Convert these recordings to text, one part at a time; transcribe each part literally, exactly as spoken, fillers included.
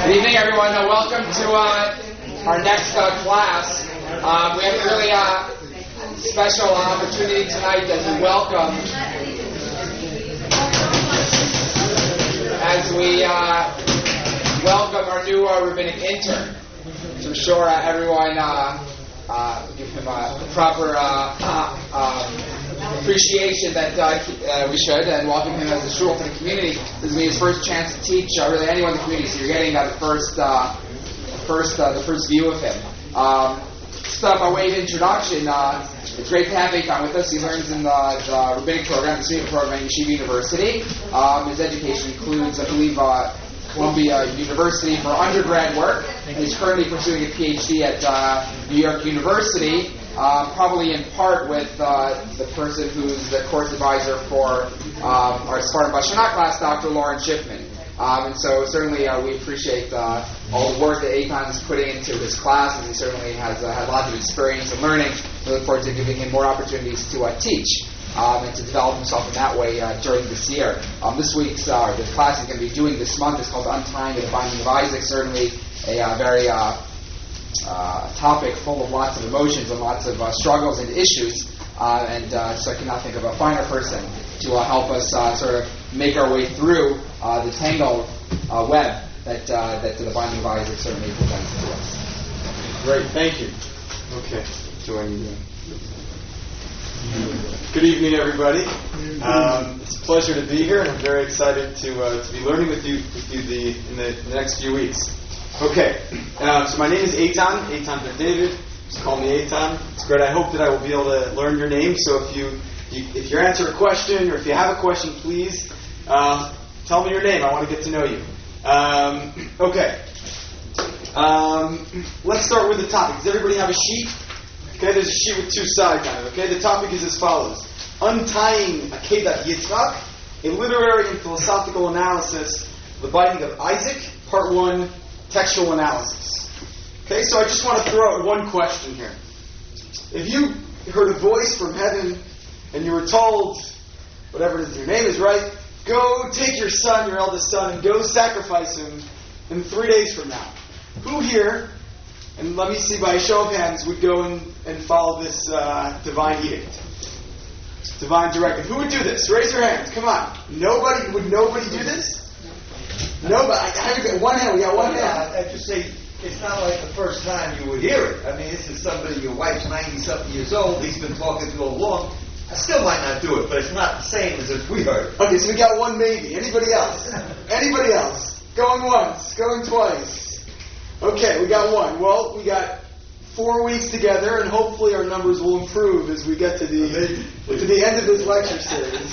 Good evening, everyone. Uh, welcome to uh, our next uh, class. Uh, we have a really uh, special opportunity tonight as we welcome, as we uh, welcome our new uh, rabbinic intern. So I'm sure uh, everyone uh, uh, give him a proper uh, uh, um, appreciation that uh, uh, we should, and welcome him as a shul to the community. This is going to be his first chance to teach uh, really anyone in the community. So you're getting uh, the first, uh, first, uh, the first view of him. Um, stuff by way of introduction. Uh, it's great to have Eitan with us. He learns in the, the rabbinic program, the student program at Yeshiva University. Um, his education includes, I believe, uh, Columbia University for undergrad work, and he's currently pursuing a P H D at uh, New York University. Uh, probably in part with uh, the person who's the course advisor for um, our Spartan Bashana class, Doctor Lauren Schiffman. Um, and so certainly uh, we appreciate uh, all the work that Eitan is putting into his class, and he certainly has uh, had lots of experience and learning. We look forward to giving him more opportunities to uh, teach um, and to develop himself in that way uh, during this year. Um, this week's uh, the class he's going to be doing this month is called Untying the Binding of Isaac. Certainly a uh, very uh, Uh, topic full of lots of emotions and lots of uh, struggles and issues, uh, and uh, so I cannot think of a finer person to uh, help us uh, sort of make our way through uh, the tangled uh, web that uh, that the Binding of Isaac certainly presents to us. Great, thank you. Okay, join you. Good evening, everybody. Um, it's a pleasure to be here, and I'm very excited to uh, to be learning with you with you the in the, in the next few weeks. Okay, uh, so my name is Eitan, Eitan Ben David. Just call me Eitan. It's great. I hope that I will be able to learn your name. So if you, you if you answer a question or if you have a question, please uh, tell me your name. I want to get to know you. Um, okay, um, let's start with the topic. Does everybody have a sheet? Okay, there's a sheet with two sides on it. Okay, the topic is as follows: Untying Akedat Yitzchak, a literary and philosophical analysis of the binding of Isaac, Part One. Textual analysis. Okay, so I just want to throw out one question here. If you heard a voice from heaven and you were told, whatever it is your name is, right, go take your son, your eldest son, and go sacrifice him in three days from now. Who here, and let me see by a show of hands, would go and, and follow this uh, divine edict? Divine directive. Who would do this? Raise your hands. Come on. Nobody, would nobody do this? No, but I, I, one hand, we got one hand. I just say, it's not like the first time you would hear it. I mean, this is somebody, your wife's ninety-something years old, he's been talking to you all along. I still might not do it, but it's not the same as if we heard it. Okay, so we got one maybe. Anybody else? Anybody else? Going once, going twice. Okay, we got one. Well, we got four weeks together, and hopefully our numbers will improve as we get to the to the end of this lecture series.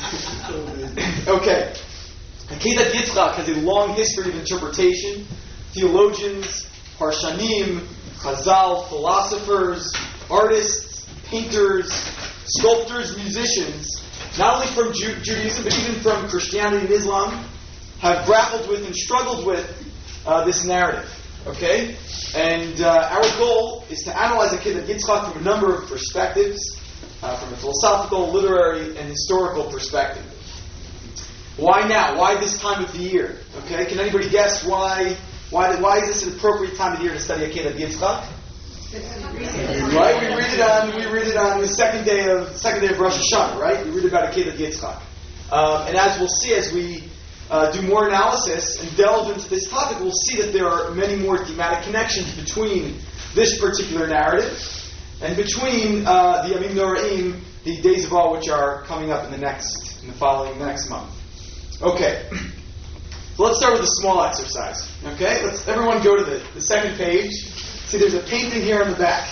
Okay. Akedat Yitzchak has a long history of interpretation. Theologians, Parshanim, Chazal, philosophers, artists, painters, sculptors, musicians, not only from Ju- Judaism, but even from Christianity and Islam, have grappled with and struggled with uh, this narrative. Okay? And uh, our goal is to analyze Akedat Yitzchak from a number of perspectives, uh, from a philosophical, literary, and historical perspective. Why now? Why this time of the year? Okay, can anybody guess why? Why? Why is this an appropriate time of the year to study Akedat Yitzchak? Right, we read it on we read it on the second day of second day of Rosh Hashanah. Right, we read about Akedat Yitzchak, um, and as we'll see as we uh, do more analysis and delve into this topic, we'll see that there are many more thematic connections between this particular narrative and between uh, the Yamim Noraim, the days of awe, which are coming up in the next in the following next month. Okay, so let's start with a small exercise. Okay, let's everyone go to the, the second page. See, there's a painting here on the back.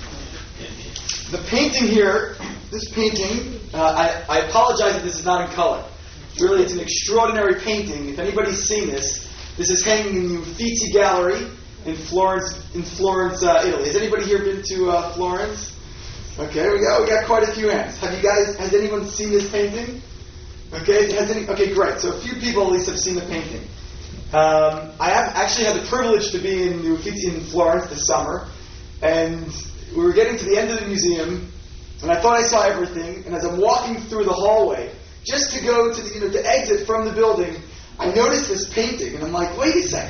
The painting here, this painting, uh, I, I apologize that this is not in color. Really, it's an extraordinary painting. If anybody's seen this, this is hanging in the Uffizi Gallery in Florence, in Florence, uh, Italy. Has anybody here been to uh, Florence? Okay, we got we got quite a few hands. Have you guys? Has anyone seen this painting? Okay, has any, okay, great. So a few people at least have seen the painting. Um, I have actually had the privilege to be in the Uffizi in Florence this summer, and we were getting to the end of the museum, and I thought I saw everything. And as I'm walking through the hallway, just to go to the, you know, to exit from the building, I noticed this painting, and I'm like, wait a second.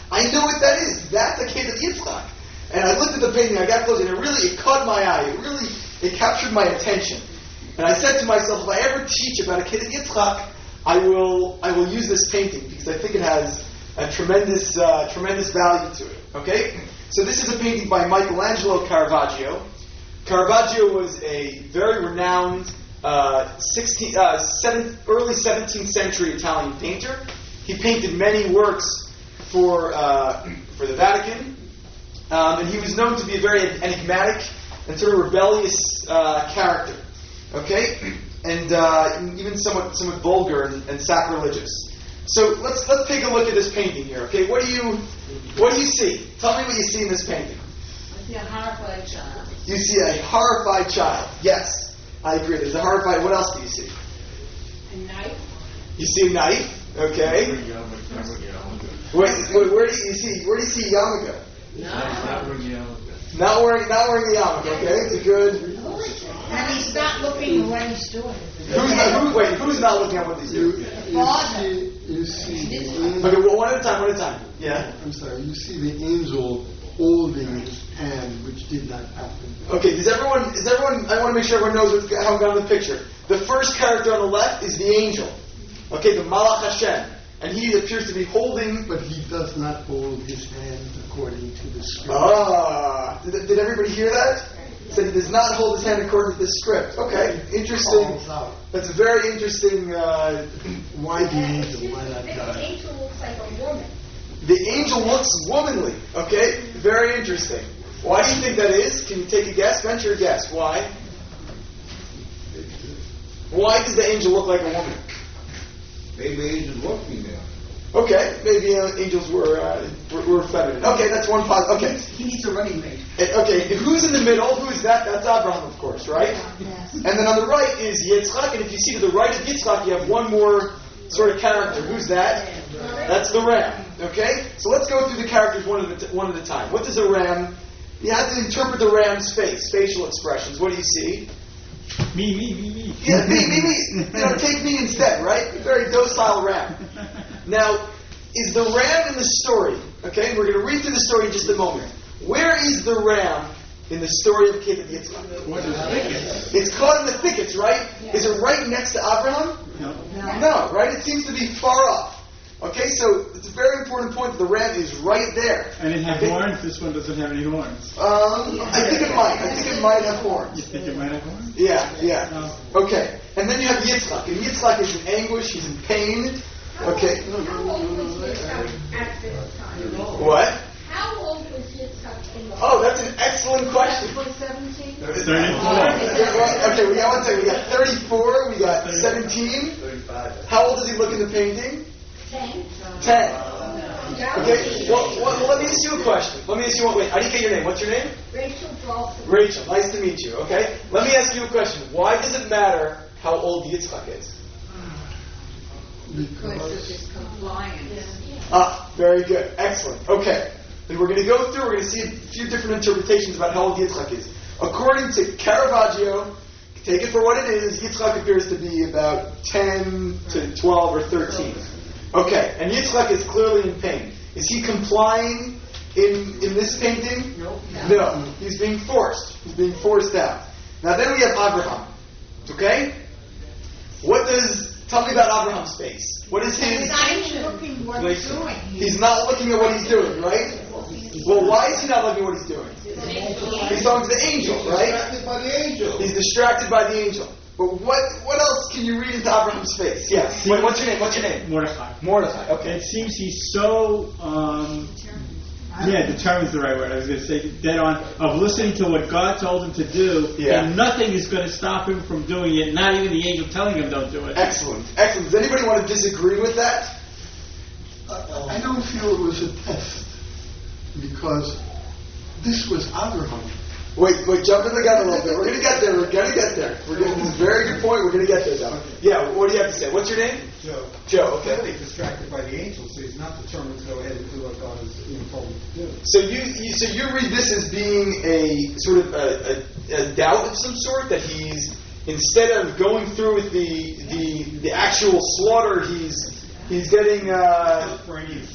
I know what that is. That's a Kedat Yitzchak. And I looked at the painting, I got close, and it really, it caught my eye. It really, it captured my attention. And I said to myself, if I ever teach about a Kedat Yitzchak, I will, I will use this painting because I think it has a tremendous, uh, tremendous value to it. Okay? So this is a painting by Michelangelo Caravaggio. Caravaggio was a very renowned uh, sixteenth, uh, seventh, early seventeenth century Italian painter. He painted many works for uh, for the Vatican, um, and he was known to be a very enigmatic and sort of rebellious uh, character. Okay, and uh, even somewhat somewhat vulgar and, and sacrilegious. So let's let's take a look at this painting here. Okay, what do you what do you see? Tell me what you see in this painting. I see a horrified child. You see a horrified child. Yes, I agree. There's a horrified. What else do you see? A knife. You see a knife. Okay. Wait, wait, where do you see? Where do you see yarmulke? No. Not wearing, not wearing the yarmulke. Okay, it's a good. And he's not looking at what he's doing. Who's not? Who, wait, who's not looking at what he's doing? The father. You see the angel. Okay, well, one at a time. One at a time. Yeah. I'm sorry. You see the angel holding his hand, which did not happen. Okay. Does everyone? Is everyone? I want to make sure everyone knows what's, how I'm going to the picture. The first character on the left is the angel. Okay, the Malach Hashem, and he appears to be holding. But he does not hold his hand according to the script. Ah, did, did everybody hear that? He said he does not hold his hand according to the script. Okay, interesting. That's a very interesting. Uh, Why the angel? Why not The God? angel looks like a woman. the angel looks womanly. Okay, very interesting. Why do you think that is? Can you take a guess? Venture a guess. Why? Why does the angel look like a woman? Maybe angels were female. Okay, maybe uh, angels were, uh, were were feminine. Okay, that's one positive. Okay, He needs a running mate. Uh, okay. Who's in the middle? Who is that? That's Abraham, of course, right? Yes. And then on the right is Yitzchak, and if you see to the right of Yitzchak, you have one more sort of character. Who's that? That's the ram. Okay, so let's go through the characters one at a t- one at a time. What does a ram? You have to interpret the ram's face, facial expressions. What do you see? Me, me, me, me. Yeah, me, me, me. You know, take me instead, right? Very docile ram. Now, is the ram in the story? Okay, we're going to read through the story in just a moment. Where is the ram in the story of Kedat Yitzchak? What is thicket? It's caught in the thickets, right? Is it right next to Abraham? No. No, right? It seems to be far off. Okay, so it's a very important point that the ram is right there. And it had Okay. horns. This one doesn't have any horns. Um, I think it might. I think it might have You horns. think it might have horns? Yeah, yeah. No. Okay, and then you have Yitzchak, and Yitzchak is in anguish. He's in pain. Okay. How old was Yitzchak at this time? What? How old was Yitzchak in the Oh, that's an excellent question. Was seventeen? thirty-four. Okay, well, okay, we got one second. We got thirty-four. We got seventeen. thirty-five. How old does he look in the painting? Ten. Ten. That was Okay. Well, well, well, let me ask you a question. Let me ask you one. Wait, how do you get your name? What's your name? Rachel Dawson. Rachel. Nice to meet you. Okay. Let me ask you a question. Why does it matter how old Yitzchak is? Because of Because his compliance. Ah, very good. Excellent. Okay. Then we're going to go through, we're going to see a few different interpretations about how old Yitzchak is. According to Caravaggio, take it for what it is, Yitzchak appears to be about ten to twelve or thirteen. Okay, and Yitzchak is clearly in pain. Is he complying in, in this painting? No. No. He's being forced. He's being forced out. Now then we have Abraham. Okay? What does, tell me about Abraham's face. What is He's his... not even looking what he's doing. He's not looking at what he's doing, right? Well, why is he not looking at what he's doing? He's talking to the angel, right? distracted by the angel. He's distracted by the angel. But what what else can you read into Abraham's face? Yes. Wait, what's your name? What's your name? Mordechai. Mordechai. Okay. It seems he's so, um, yeah, determined's the right word. I was going to say dead on, of listening to what God told him to do, Yeah. and nothing is going to stop him from doing it, not even the angel telling him don't do it. Excellent. Excellent. Does anybody want to disagree with that? I don't feel it was a test because this was Abraham. Wait, wait, jump in the gun a little bit. We're going to get there. We're going to get there. We're gonna, this is a very good point. We're going to get there, though. Yeah, what do you have to say? What's your name? Joe. Joe, okay. Clearly distracted by the angel, so he's not determined to go ahead and do what God has you know, told him to do. So you, you so you read this as being a sort of a, a, a doubt of some sort, that he's, instead of going through with the the, the actual slaughter, he's he's getting uh, For any excuses.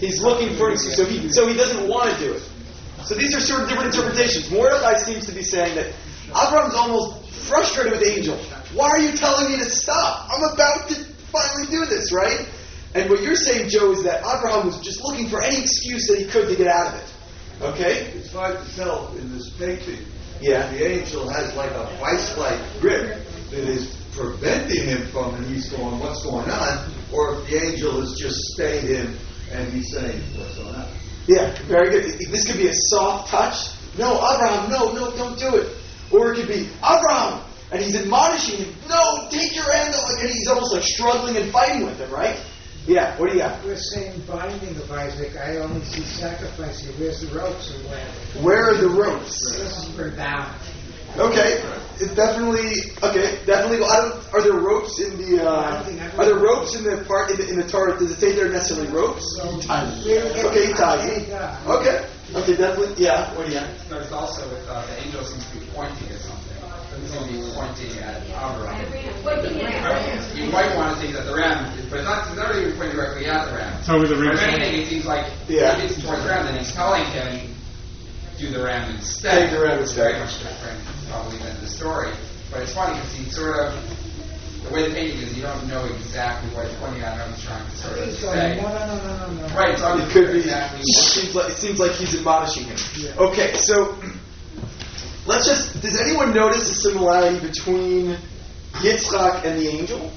He's looking for an excuse, so he so he doesn't want to do it. So these are sort of different interpretations. Mordechai seems to be saying that Abraham's almost frustrated with the angel. Why are you telling me to stop? I'm about to finally do this, right? And what you're saying, Joe, is that Abraham was just looking for any excuse that he could to get out of it. Okay? It's hard to tell in this painting. Yeah. The angel has like a vice-like grip that is preventing him from, and he's going, what's going on? Or if the angel has just stayed him and he's saying, what's going on? Yeah, very good. This could be a soft touch. No, Abraham, no, no, don't do it. Or it could be, Abraham, and he's admonishing him, no, take your hand off. And he's almost like struggling and fighting with him, right? Yeah, what do you got? We're saying binding of Isaac. I only see sacrificing. Where's the ropes and where? Where are the ropes? This is for down. Okay, it definitely. Okay, definitely. I don't, are there ropes in the? Uh, are there ropes in the part in the, in the Torah? Does it say there are necessarily ropes? Okay, tazi. Okay, okay, definitely. Yeah. What do you got? There's also with uh, the angel seems to be pointing at something. It seems to be pointing at Abraham. You might want to think that the ram, but it's not, it's not even pointing directly at the ram. So with the If ram. anything, it seems like Yeah. he gets towards the ram, then he's telling him do the ram instead. Take the ram It's instead. very much different, probably, than the story. But it's funny because he sort of, the way the painting is, you don't know exactly what he's pointing at or he's trying to sort of So, say. no, no, no, no, no, no. Right, it's It could be. exactly It seems like, it seems like he's admonishing him. Okay, so let's just. Does anyone notice a similarity between Yitzchak and the angel?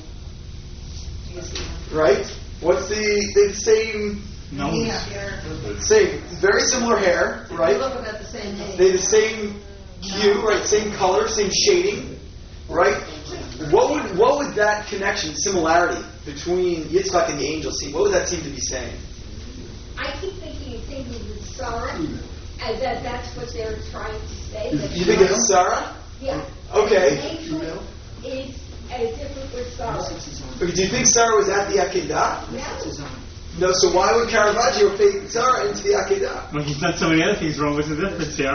Right? What's the the same? No. Same, very similar hair, right? Look about the same age. They the same hue, right? Same color, same shading, right? What would what would that connection, similarity between Yitzchak and the angel seem? What would that seem to be saying? I keep thinking it's thinking of Sarah, and that that's what they're trying to say. that You think it's Sarah? Yeah. Okay. The angel is a different with Sarah. Okay, do you think Sarah was at the Akedah? Yeah. No, so why would Caravaggio take Sarah into the Akedah? Well, he's done so many other things wrong. What's the difference here?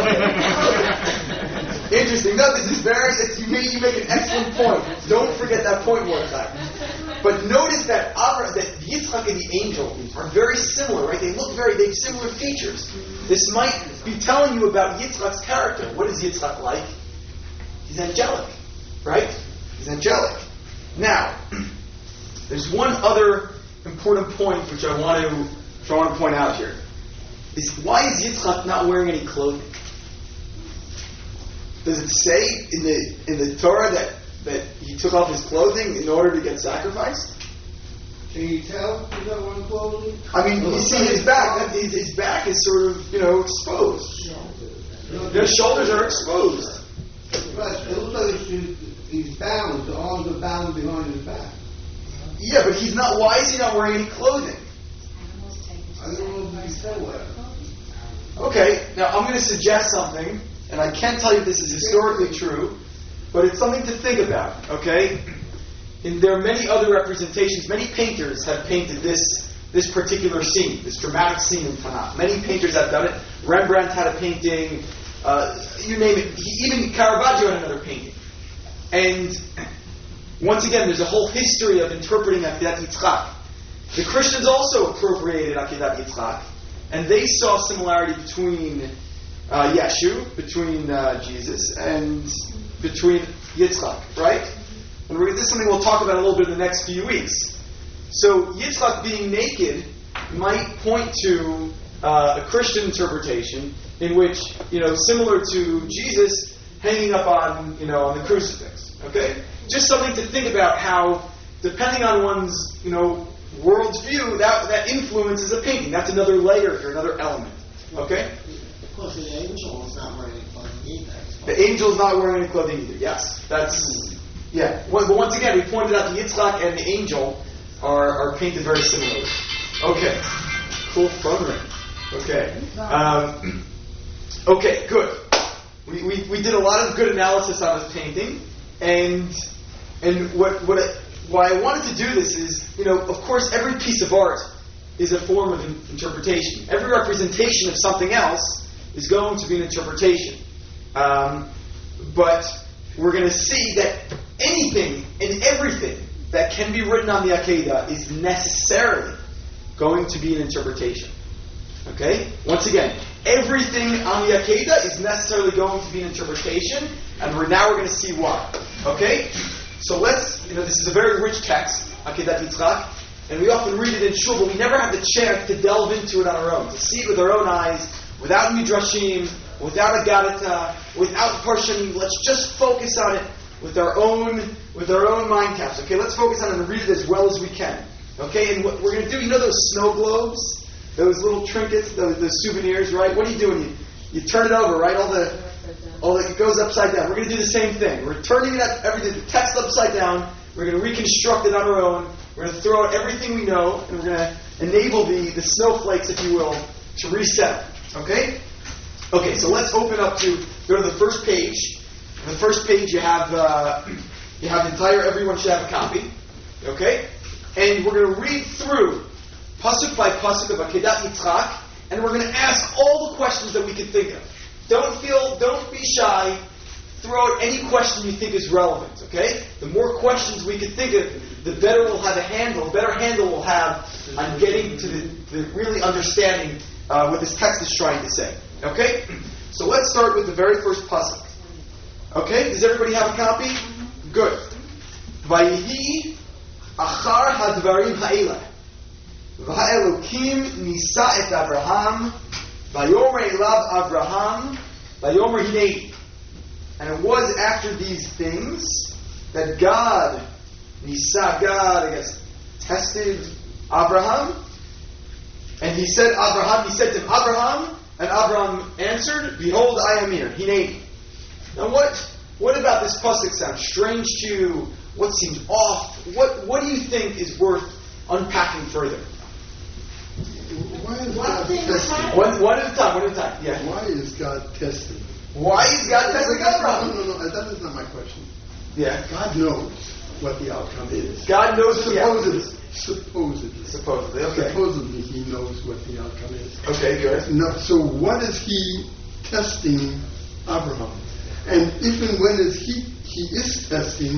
Interesting. No, this is very. It's, you make you make an excellent point. Don't forget that point, Mordechai. But notice that Abra, that Yitzchak and the angel are very similar, right? They look very. They have similar features. This might be telling you about Yitzchak's character. What is Yitzchak like? He's angelic, right? He's angelic. Now, there's one other important point which I want to, which I want to point out here. Is why is Yitzchak not wearing any clothing? Does it say in the in the Torah that, that he took off his clothing in order to get sacrificed? Can you tell he's not wearing clothing? I mean, you see his back. That, his, his back is sort of, you know, exposed. His shoulders are exposed. But it looks like he's, he's bound. The arms are bound behind his back. Yeah, but he's not. Why is he not wearing any clothing? I don't know if he's still wearing. Okay, now I'm going to suggest something, and I can't tell you if this is historically true, but it's something to think about, okay? And there are many other representations. Many painters have painted this this particular scene, this dramatic scene in Tanakh. Many painters have done it. Rembrandt had a painting, uh, you name it. He, even Caravaggio had another painting. And once again, there's a whole history of interpreting Akedat Yitzchak. The Christians also appropriated Akedat Yitzchak, and they saw similarity between uh, Yeshu, between uh, Jesus, and between Yitzchak, right? And we're, this is something we'll talk about a little bit in the next few weeks. So Yitzchak being naked might point to uh, a Christian interpretation in which, you know, similar to Jesus hanging up on, you know, on the crucifix. Okay, just something to think about how, depending on one's, you know, world's view, that that influences a painting. That's another layer here, another element. Okay. Of course, the angel is not wearing any clothing either. The angel's not wearing any clothing either. Yes, that's yeah. Well, but once again, we pointed out the Yitzchak and the angel are are painted very similarly. Okay, cool program. Okay, um, okay, good. We, we we did a lot of good analysis on this painting, and and what what I, why I wanted to do this is, you know, of course, every piece of art is a form of in- interpretation. Every representation of something else is going to be an interpretation. Um, but we're going to see that anything and everything that can be written on the Akedah is necessarily going to be an interpretation. Okay? Once again, everything on the Akedah is necessarily going to be an interpretation, and we're now we're going to see why. Okay? So let's, you know, this is a very rich text, Akedat Yitzchak, and we often read it in shul, but we never have the chance to delve into it on our own, to see it with our own eyes, without midrashim, without a gadata, without parshanim. Let's just focus on it with our own, with our own mind caps. Okay, let's focus on it and read it as well as we can. Okay, and what we're going to do, you know those snow globes, those little trinkets, those, those souvenirs, right? What are you doing? You, you turn it over, right? All the, all the, it goes upside down. We're going to do the same thing. We're turning it up, everything, the text upside down. We're going to reconstruct it on our own. We're going to throw out everything we know, and we're going to enable the, the snowflakes, if you will, to reset. Okay? Okay, so let's open up to, go to the first page. On the first page you have, uh, you have the entire, everyone should have a copy. Okay? And we're going to read through pasuk by pasuk of Akedat Yitzchak, and we're going to ask all the questions that we can think of. Don't feel, don't be shy. Throw out any question you think is relevant. Okay? The more questions we can think of, the better we'll have a handle, better handle we'll have on getting to the, the really understanding uh, what this text is trying to say. Okay? So let's start with the very first pasuk. Okay? Does everybody have a copy? Good. Vayihi achar hadvarim ha'elah. Va'elokim nisa et Abraham. Vayomer elav Abraham. Vayomer hinei. And it was after these things that God, nisa, God, I guess, tested Abraham. And he said, Abraham, he said to Abraham, and Abraham answered, behold, I am here. Hinei. Now what, what about this pasuk sound strange to you? What seems off? What, what do you think is worth unpacking further? Why is God testing? One, one at a time, one at a time. Yeah. Why is God testing? Why is God testing Abraham? No, no, no, that is not my question. Yeah. God knows what the outcome is. God knows what the outcome is. Supposedly. Supposedly, okay. Supposedly he knows what the outcome is. Okay, good. No, so what is he testing Abraham? And if and when is he, he is testing,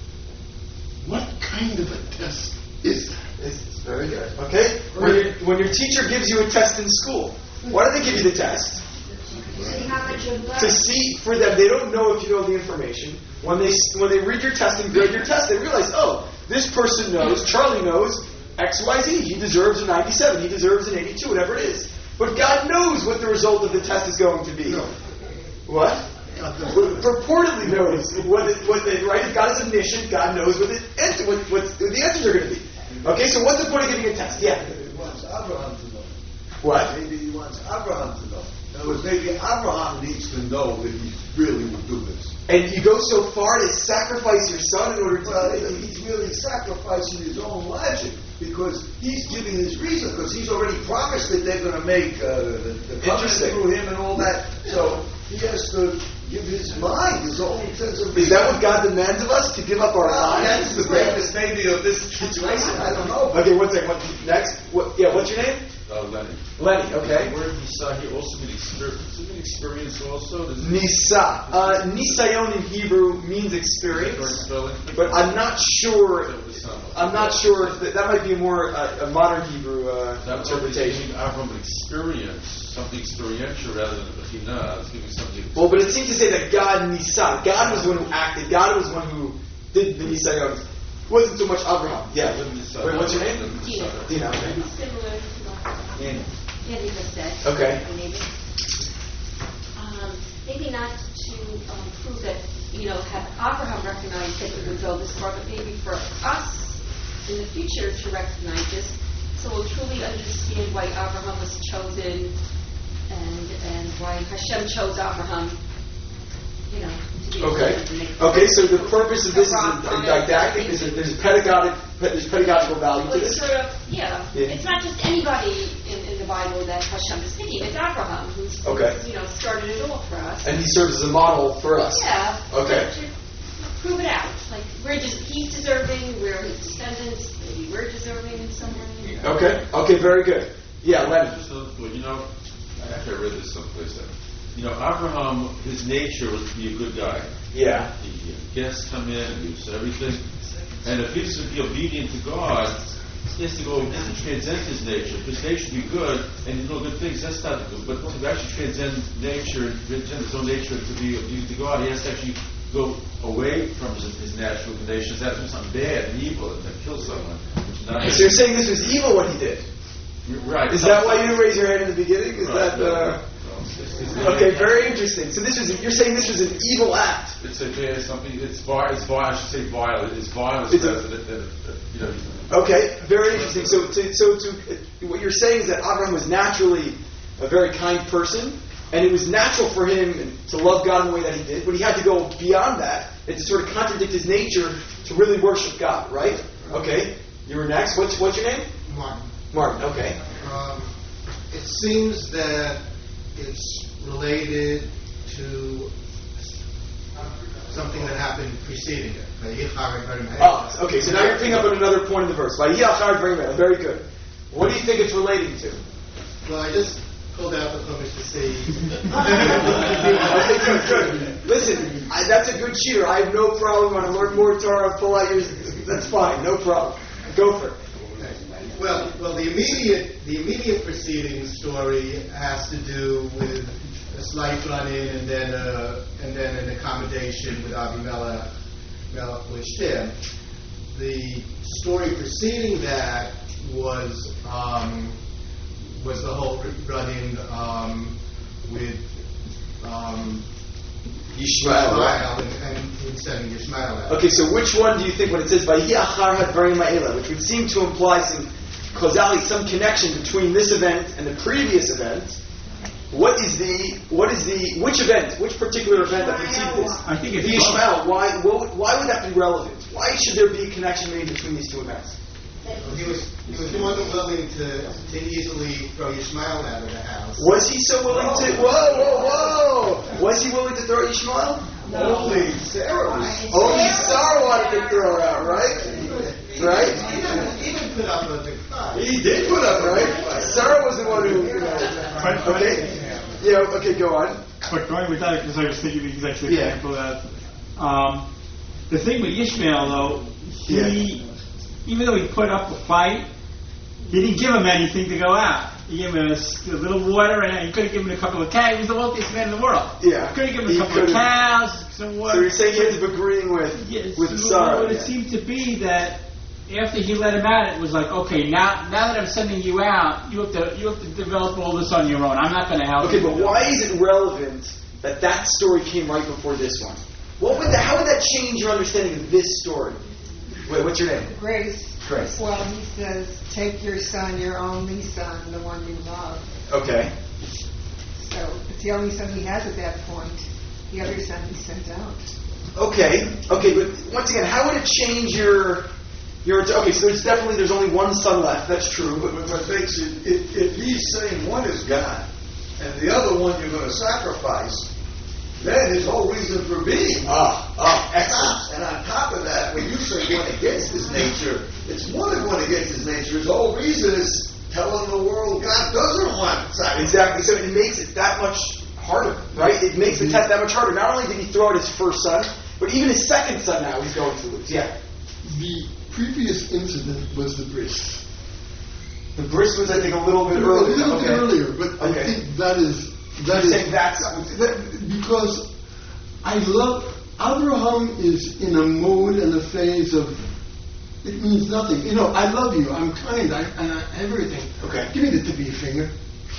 what kind of a test is that? It's very good. Okay? When, your, when your teacher gives you a test in school, why do they give you the test? See how much you've learned. To see, for them, they don't know if you know the information. When they when they read your test and grade your test, they realize, oh, this person knows, Charlie knows X Y Z. He deserves a ninety-seven. He deserves an eighty-two, whatever it is. But God knows what the result of the test is going to be. No. What? Purportedly knows what, it, what the, right? God is omniscient. God knows what, it, what, what the answers are going to be. Okay, so what's the point of giving a test? Yeah. Maybe he wants Abraham to know. What? Maybe he wants Abraham to know. In other words, maybe Abraham needs to know that he really will do this. And you go so far to sacrifice your son in order to... Well, he's really sacrificing his own logic because he's giving his reason because he's already promised that they're going to make uh, the, the covenant through him and all that. So he has to give his mind, his own sense of reason. Is that what God demands of us? To give up our Well, mind? that's the greatest maybe of this situation. I don't know. Okay, one second. What, next? What, yeah, what's your name? Uh, Lenny. Lenny, okay. The word Nisa here also means experience. Does it mean experience also? Does it Nisa. Uh, Nisayon in Hebrew means experience, spelling? but I'm not sure. I'm not sure if that, that might be a more uh, a modern Hebrew uh, That interpretation. Avram experience, something experiential rather than the Bechina. It's giving something. Well, but it seems to say that God Nisa. God was the one who acted. God was the one who did the Nisayon. It wasn't so much Abraham. Yeah. Wait, what's your name? Dina. Dina. Okay. Similar to what Annie. Andy just said. Okay. Maybe. Um, maybe not to um, prove that, you know, have Abraham recognized that it would go this far, but maybe for us in the future to recognize this, so we'll truly understand why Abraham was chosen and and why Hashem chose Abraham. You know, to be Okay. able to make Okay. So the purpose of this is a, a didactic. There's a, there's a pedagogic. There's pedagogical value to Well, it's this. sort of, yeah. Yeah. It's not just anybody in, in the Bible that Hashem is picking. It's Abraham who's, Okay. who's, you know, started it all for us. And he serves as a model for us. Yeah. Okay. But to prove it out. Like, we're just, he's deserving, we're his descendants, maybe we're deserving in some way. You know. Okay. Okay. Very good. Yeah, Lenny. Just a, well, you know, I actually read this someplace. That, you know, Abraham, his nature was to be a good guy. Yeah. He had guests come in and he was everything. And if he was to be obedient to God, he has to go, he has to transcend his nature. If his nature be good and he do good things, that's not good. But to actually transcend nature, transcend his own nature to be obedient to God, he has to actually go away from his, his natural inclinations. That's something bad and evil and kill someone. Which is not So you're saying this was evil what he did? right. Is that why you didn't raise your hand in the beginning? Is Right, that no, uh, no. It's- it's- okay? Very interesting. So this was you're saying this was an evil act. It's a it's something. It's vile. It's vile. I should say vile. It's violence. It's a- rather than- than- than, you know. Okay, very interesting. So, to, so to, what you're saying is that Abraham was naturally a very kind person, and it was natural for him to love God in the way that he did, but he had to go beyond that and to sort of contradict his nature to really worship God, right? Okay, you were next. What's what's your name? Martin. Martin. Okay. Um, it seems that it's related to something that happened preceding it. Oh, okay. So now you're picking up on another point in the verse. Very good. What do you think it's relating to? Well, I just pulled out the Chumash to see. Okay, good, good. Listen, I, that's a good cheater. I have no problem when I learn more Torah, pull out yours. That's fine, no problem. Go for it. Well, well, the immediate, the immediate preceding story has to do with a slight run-in and then a, and then an accommodation with Abimelech, Melech Plishtim. The story preceding that was um, was the whole run-in um, with um, Yishmael, right? and, and him sending Yishmael out. Okay, so which one do you think when it says Vayi achar hadvarim ha'ela, which would seem to imply some causality, some connection between this event and the previous event? What is the what is the which event? Which particular event that precedes this? I think it's the Yishmael. Why what, why would that be relevant? Why should there be a connection made between these two events? Well, he was he was more than willing to, to easily throw Yishmael out of the house. Was he so willing to? Whoa, whoa, whoa! Was he willing to throw Ishmael? No. Only Sarah was. Only Sarah wanted to throw her out, right? Right? He didn't put up with the fight. He did put up, right? Sarah was the one who, you know. Okay. Yeah. Okay. Go on. But going with that, because I was thinking the exact same Yeah. example of that. Um, the thing with Ishmael, though, he, Yeah. even though he put up a fight, he didn't give him anything to go out. He gave him a, s- a little water, and he could have given him a couple of cows. He was the wealthiest man in the world. Yeah. Could have given him He a couple of could've- cows, some water. So you're saying he ends up agreeing with Yes, with so Sarah? What it yeah. seemed to be that after he let him out, it was like, okay, now now that I'm sending you out, you have to you have to develop all this on your own. I'm not going to help Okay, you. but why is it relevant that that story came right before this one? What would that, how would that change your understanding of this story? Wait, what's your name? Grace. Grace. Well, he says, take your son, your only son, the one you love. Okay. So it's the only son he has at that point. The other son he sent out. Okay. Okay, but once again, how would it change your your? Okay, so there's definitely there's only one son left. That's true. But what makes it, if, if he's saying one is God and the other one you're going to sacrifice, then his whole reason for being. Ah, ah, excellent. And on top of that, when you say going against his nature, it's more than going against his nature. His whole reason is telling the world God doesn't want sacrifice. Exactly. So it makes it that much harder, right? It makes the test that much harder. Not only did he throw out his first son, but even his second son now he's going to lose. Yeah. The previous incident was the bris. The bris was, I think, a little bit A earlier. little okay. bit earlier, but Okay. I think that is that You're is saying that's that, because I love Abraham is in a mode and a phase of it means nothing. You know, I love you. I'm kind. I, and I, everything. Okay. Give me the tip of your finger.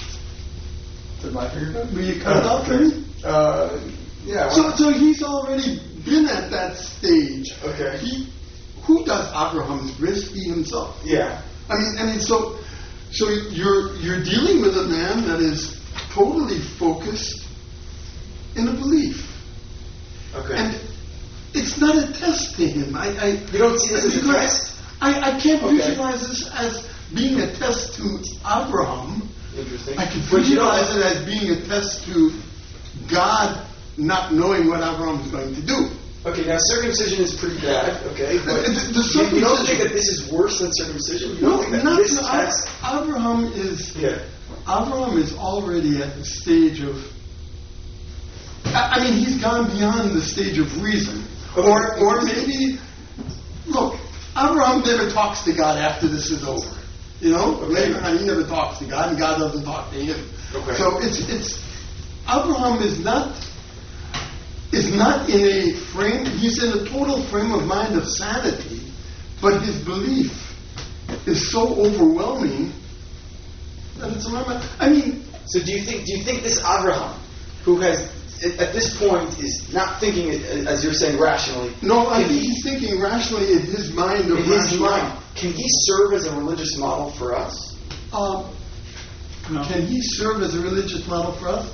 Did my finger? Will you cut it out for me? Uh, yeah. So, well- so he's already been at that stage. Okay. He, who does Abraham's bris? He himself. Yeah. I mean, I mean, so, so you're you're dealing with a man that is totally focused in a belief, Okay. and it's not a test to him. I, I You don't see this as a because test? I, I can't Okay. visualize this as being a test to Abraham. Interesting. I can But you don't- visualize it as being a test to God not knowing what Abraham is going to do. Okay, now circumcision is pretty bad, okay? But The- the- the you, you don't circumcision- think that this is worse than circumcision? You don't No, think that not this to test... Abraham is Yeah. Abraham is already at the stage of. I, I mean, he's gone beyond the stage of reason, Okay. or or maybe look. Abraham never talks to God after this is over. You know, later on he never talks to God, and God doesn't talk to him. Okay. So it's it's Abraham is not is not in a frame. He's in a total frame of mind of sanity, but his belief is so overwhelming that it's a I mean. So do you think do you think this Abraham, who has at this point is not thinking as you're saying rationally? No, I think he, he's thinking rationally in his mind. Of in his rational. mind, can he serve as a religious model for us? Um, no. Can he serve as a religious model for us?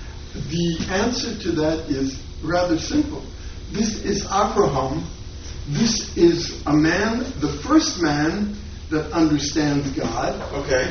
The answer to that is rather simple. This is Abraham. This is a man, the first man that understands God. Okay.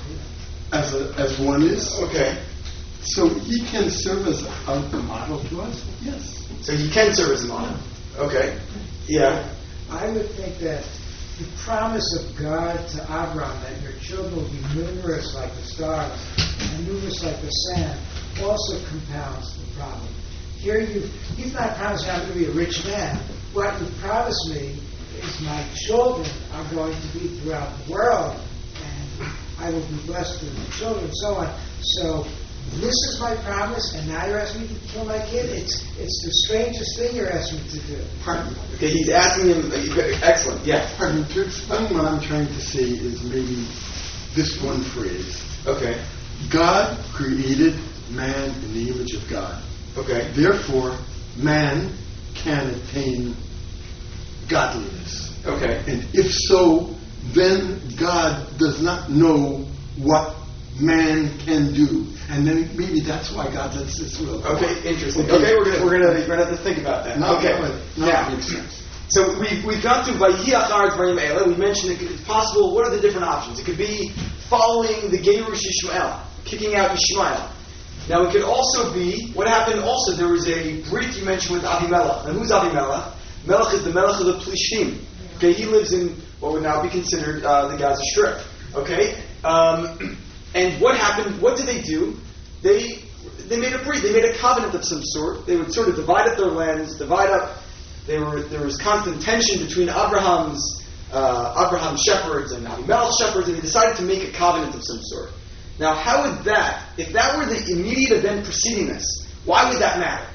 As a, as one is. Okay. So he can serve as a, a model to us? Yes. So he can serve as a model? Okay. Yeah. I would think that the promise of God to Abraham that your children will be numerous like the stars and numerous like the sand also compounds the problem. Here you, he's not promising I'm going to be a rich man. What you promised me is my children are going to be throughout the world and I will be blessed with my children and so on. So this is my promise, and now you're asking me to kill my kid? It's it's the strangest thing you're asking me to do. Pardon? Okay, he's asking him, excellent, yeah. Pardon, to explain what I'm trying to say is maybe this one phrase. Okay. God created man in the image of God. Okay. Therefore, man can attain godliness. Okay. And if so, then God does not know what man can do, and then maybe that's why God lets this will. Okay, interesting. Okay, okay we're gonna we're gonna we're gonna have to think about that. Not okay, now, now makes sense. So we've we've gone through Vayihi Achar Dvarim Eila. We mentioned it, it's possible. What are the different options? It could be following the Gerush Yishmael, kicking out Yishmael. Now it could also be what happened. Also, there was a brit you mentioned with Avimelech. Now who's Avimelech? Melech is the Melech of the Plishtim. Okay, he lives in what would now be considered uh, the Gaza Strip. Okay. Um, And what happened? What did they do? They they made a breed. They made a covenant of some sort. They would sort of divide up their lands, divide up. They were there was constant tension between Abraham's uh, Abraham's shepherds and Abimelech's shepherds, and they decided to make a covenant of some sort. Now, how would that, if that were the immediate event preceding this, why would that matter?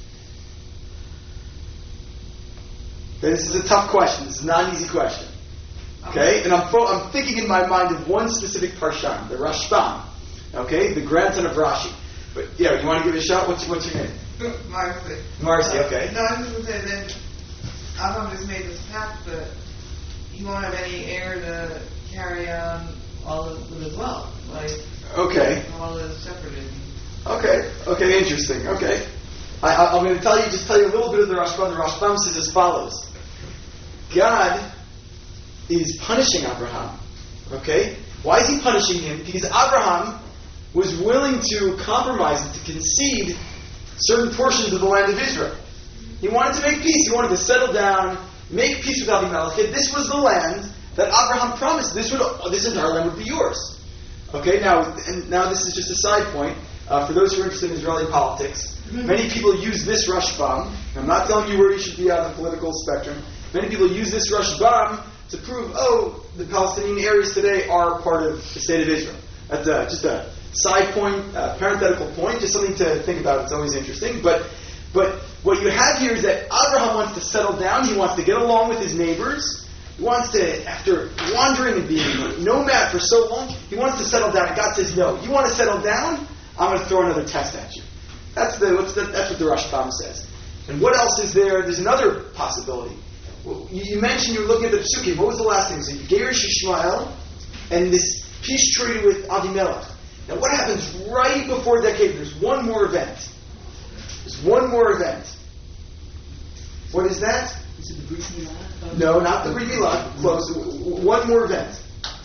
Okay, this is a tough question. This is not an easy question. Okay, and I'm fo- I'm thinking in my mind of one specific parshan, the Rashbam. Okay, the grandson of Rashi. But yeah, you want to give it a shot? What's what's your name? Marcy. Marcy. Okay. No, I was going to say then Abraham just made this pact that he won't have any heir to carry on all of it as well, like okay, all his shepherding. Okay. Okay. Interesting. Okay. I, I, I'm going to tell you, just tell you a little bit of the Rashbam. The Rashbam says as follows: God is punishing Abraham. Okay? Why is he punishing him? Because Abraham was willing to compromise and to concede certain portions of the land of Israel. He wanted to make peace. He wanted to settle down, make peace with Abimelech. This was the land that Abraham promised. This would, this entire land would be yours. Okay? Now, and now this is just a side point. Uh, for those who are interested in Israeli politics, many people use this Rashbam. I'm not telling you where you should be on the political spectrum. Many people use this Rashbam to prove, oh, the Palestinian areas today are part of the state of Israel. That's uh, just a side point, a parenthetical point, just something to think about. It's always interesting. But but what you have here is that Abraham wants to settle down. He wants to get along with his neighbors. He wants to, after wandering and being a nomad for so long, he wants to settle down. And God says, no, you want to settle down? I'm going to throw another test at you. That's the, what's the that's what the Rashbam says. And what else is there? There's another possibility. Well, you, you mentioned you were looking at the Psukim. What was the last thing? So you Gerush Yishmael and this peace treaty with Avimelech. Now what happens right before that cave? There's one more event. There's one more event. What is that? Is it the Brit Milah? No, not the Brit Milah. Close. One more event.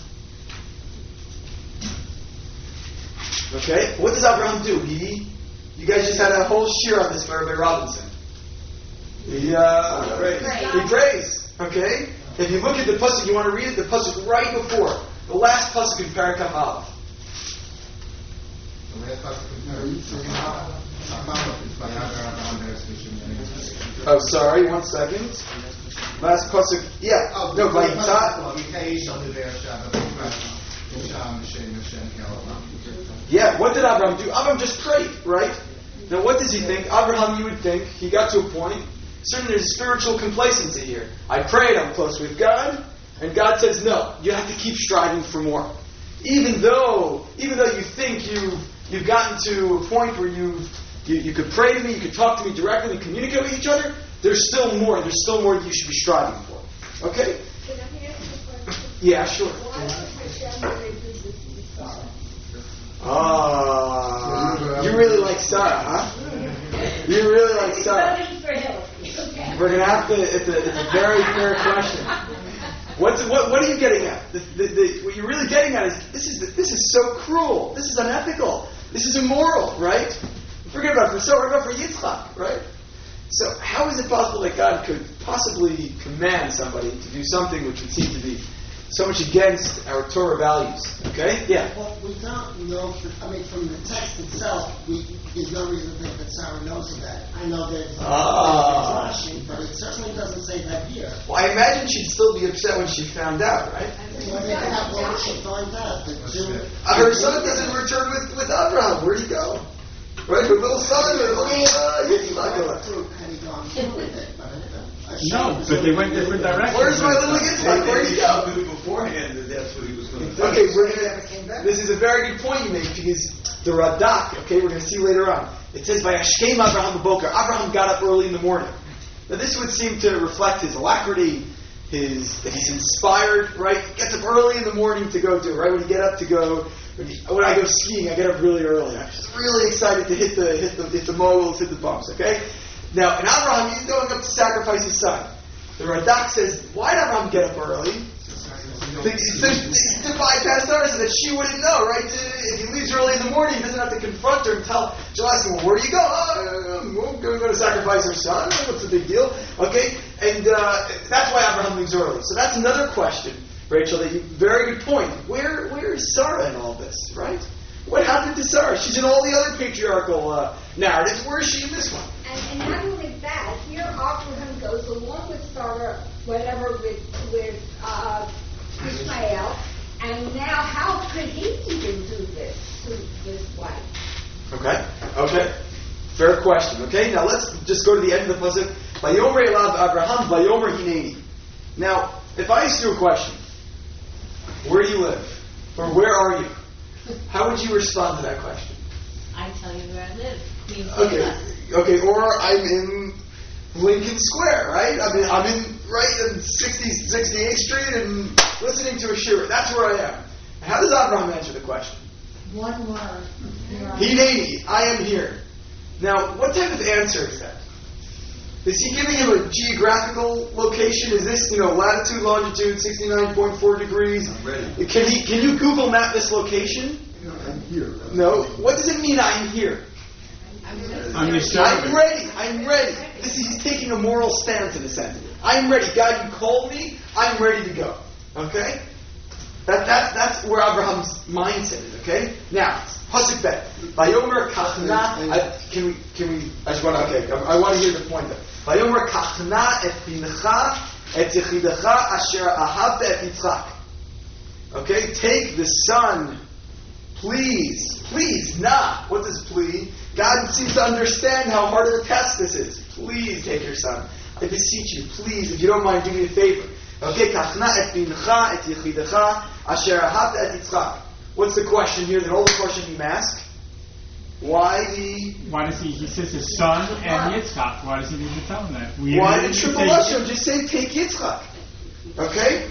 Okay? What does Abraham do? He, you guys just had a whole shir on this by Rabbi Robinson. He, uh, prays. he prays. Okay? If you look at the pasuk, you want to read it, the pasuk right before. The last pasuk in Parakam Aleph. Oh, sorry, one second. Last pasuk. Yeah. Oh, no, Vayitza. Yeah, what did Abraham do? Abraham just prayed, right? Now, what does he think? Abraham, you would think, he got to a point. Certainly, there's spiritual complacency here. I prayed, I'm close with God, and God says, no, you have to keep striving for more. Even though, even though you think you've you've gotten to a point where you've you, you could pray to me, you could talk to me directly, and communicate with each other, there's still more. There's still more that you should be striving for. Okay? Can I ask you a question? Yeah, sure. Why does Hashem really visit Sarah? Ah, you really like Sarah, huh? You really like Sarah. We're going to have to, it's a, it's a very fair question. What's, what, what are you getting at? The, the, the, what you're really getting at is, this is this is so cruel. This is unethical. This is immoral, right? Forget about for Sarah, forget about for Yitzchak, right? So how is it possible that God could possibly command somebody to do something which would seem to be so much against our Torah values? Okay? Yeah. Well, we don't know, I mean, from the text itself, we, there's no reason to think that Sarah knows of that. I know there's Ah. Rashi, but it certainly doesn't say that here. Well, I imagine she'd still be upset when she found out, right? Well, they have, what would she find out? The two, Uh, her son doesn't return with, with Abraham. Where'd he go? Right? Her little son, her little uh, Yitzchak. Had he gone through with it, but uh, No, but they went different directions. Where's my little Yitzchak? Where'd he go? beforehand that that's what he was going to do. Okay, we're gonna. This is a very good point you make because the Radak. Okay, we're going to see later on. It says by Ashkem Abraham Boker. Abraham got up early in the morning. Now this would seem to reflect his alacrity, his that he's inspired. Right, he gets up early in the morning to go do it. Right, when you get up to go. When, you, when I go skiing, I get up really early. I'm just really excited to hit the hit the hit the moguls, hit the bumps. Okay. Now, in Abraham, he's going up to sacrifice his son. The Radak says, why did Abraham get up early? To, to, to bypass her so that she wouldn't know, right? If he leaves early in the morning, he doesn't have to confront her and tell. She'll ask him, well, where do you go? Oh, I'm going to go to sacrifice her son. What's the big deal? Okay? And uh, that's why Abraham leaves early. So that's another question, Rachel, that you, very good point. Where, where is Sarah in all this, right? What happened to Sarah? She's in all the other patriarchal uh, narratives. Where is she in this one? And, and not only that, here Abraham goes along with Sarah, whatever, with, with uh, Ishmael, and now how could he even do this to his wife? Okay, okay. Fair question. Okay, now let's just go to the end of the pasuk. Vayomer elav Abraham, vayomer hineni. Now, if I ask you a question, where do you live? Or where are you? How would you respond to that question? I tell you where I live. Queens Okay, Villa. okay, or I'm in Lincoln Square, right? I mean, I'm in right in sixty-eighth Street and listening to a shiur. That's where I am. How does Abraham answer the question? One word. Hineni, I am here. Now, what type of answer is that? Is he giving him a geographical location? Is this, you know, latitude, longitude, sixty-nine point four degrees? I'm ready. Can he? Can you Google map this location? I'm here. No. What does it mean? I'm here. I'm your I'm servant. ready. I'm ready. This is, he's taking a moral stance in a sense. I'm ready. God, you called me. I'm ready to go. Okay. That that that's where Abraham's mindset is. Okay. Now, pasuk bet. Vayomer kachna. Can we? Can we? I just want to. Okay. I, I want to hear the point though. Vayomer kachna et pincha et yechidecha asher ahavta et Yitzchak. Okay. Take the son. Please, please, nah. What does plea? God seems to understand how hard of a task this is. Please take your son. I beseech you, please, if you don't mind, do me a favor. Okay, kachna et bincha et yechidecha asher ahavta et Yitzchak. What's the question here? That all the question you ask? Why the? Why does he? He says his son and Yitzchak. Why does he need to tell him that? We Why the didn't triple say- lashon? Just say take Yitzchak. Okay.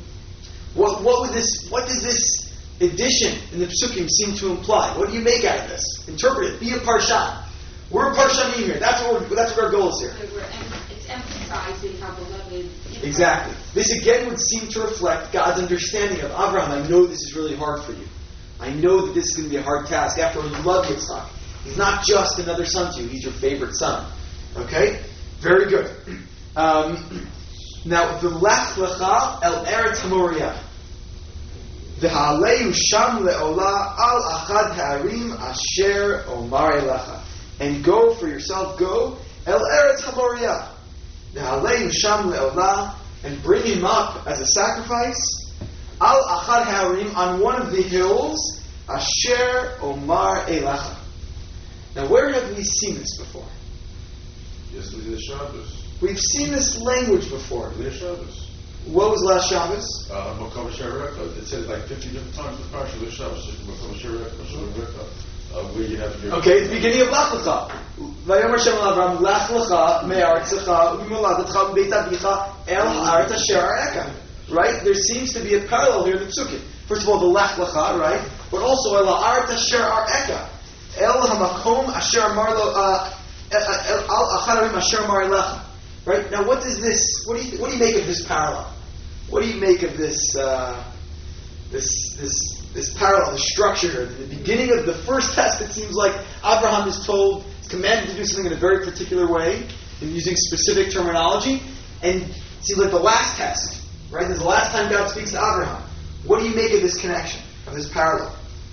What what would this? What does this addition in the psukim seem to imply? What do you make out of this? Interpret it. Be a parsha. We're a parshanim here. That's what we're, that's what our goal is here. So we're em- it's emphasizing how beloved. Exactly. This again would seem to reflect God's understanding of Abraham. I know this is really hard for you. I know that this is going to be a hard task. After all, you love Yitzchak. He's not just another son to you. He's your favorite son. Okay? Very good. Um, now, the Lech Lecha El Eretz Hamoriah. V'ha'aleu sham le'olah al achad ha'arim asher omar elecha. And go for yourself, go el eretz hamoriyah. V'ha'aleu sham le'olah, and bring him up as a sacrifice al achad ha'arim, on one of the hills asher omar elecha. Now, where have we seen this before? Yes, we did Shabbos. We've seen this language before. We did Shabbos. What was last Shabbos? Uh, Makom Shereka. It said like fifty different times in the Parsha of Shabbos. Makom Shereka, Shereka, uh, where you have your. Okay, it's the beginning of Lach Lecha. Vayomer Shem al Avram, Lach Lecha me'aretzecha u'moladecha beit avicha el ha'aretz asher areka. Right? There seems to be a parallel here in the Psukim. First of all, the Lach Lecha, right? But also el ha'aretz asher areka. El ha'makom asher marlo al acharim asher mar lecha. Right? Now, what does this? What do you what do you make of this parallel? What do you make of this uh, this this this parallel, the structure here? At the beginning of the first test, it seems like Abraham is told, is commanded to do something in a very particular way, and using specific terminology. And it seems like the last test, right? This is the last time God speaks to Abraham. What do you make of this connection, of this parallel?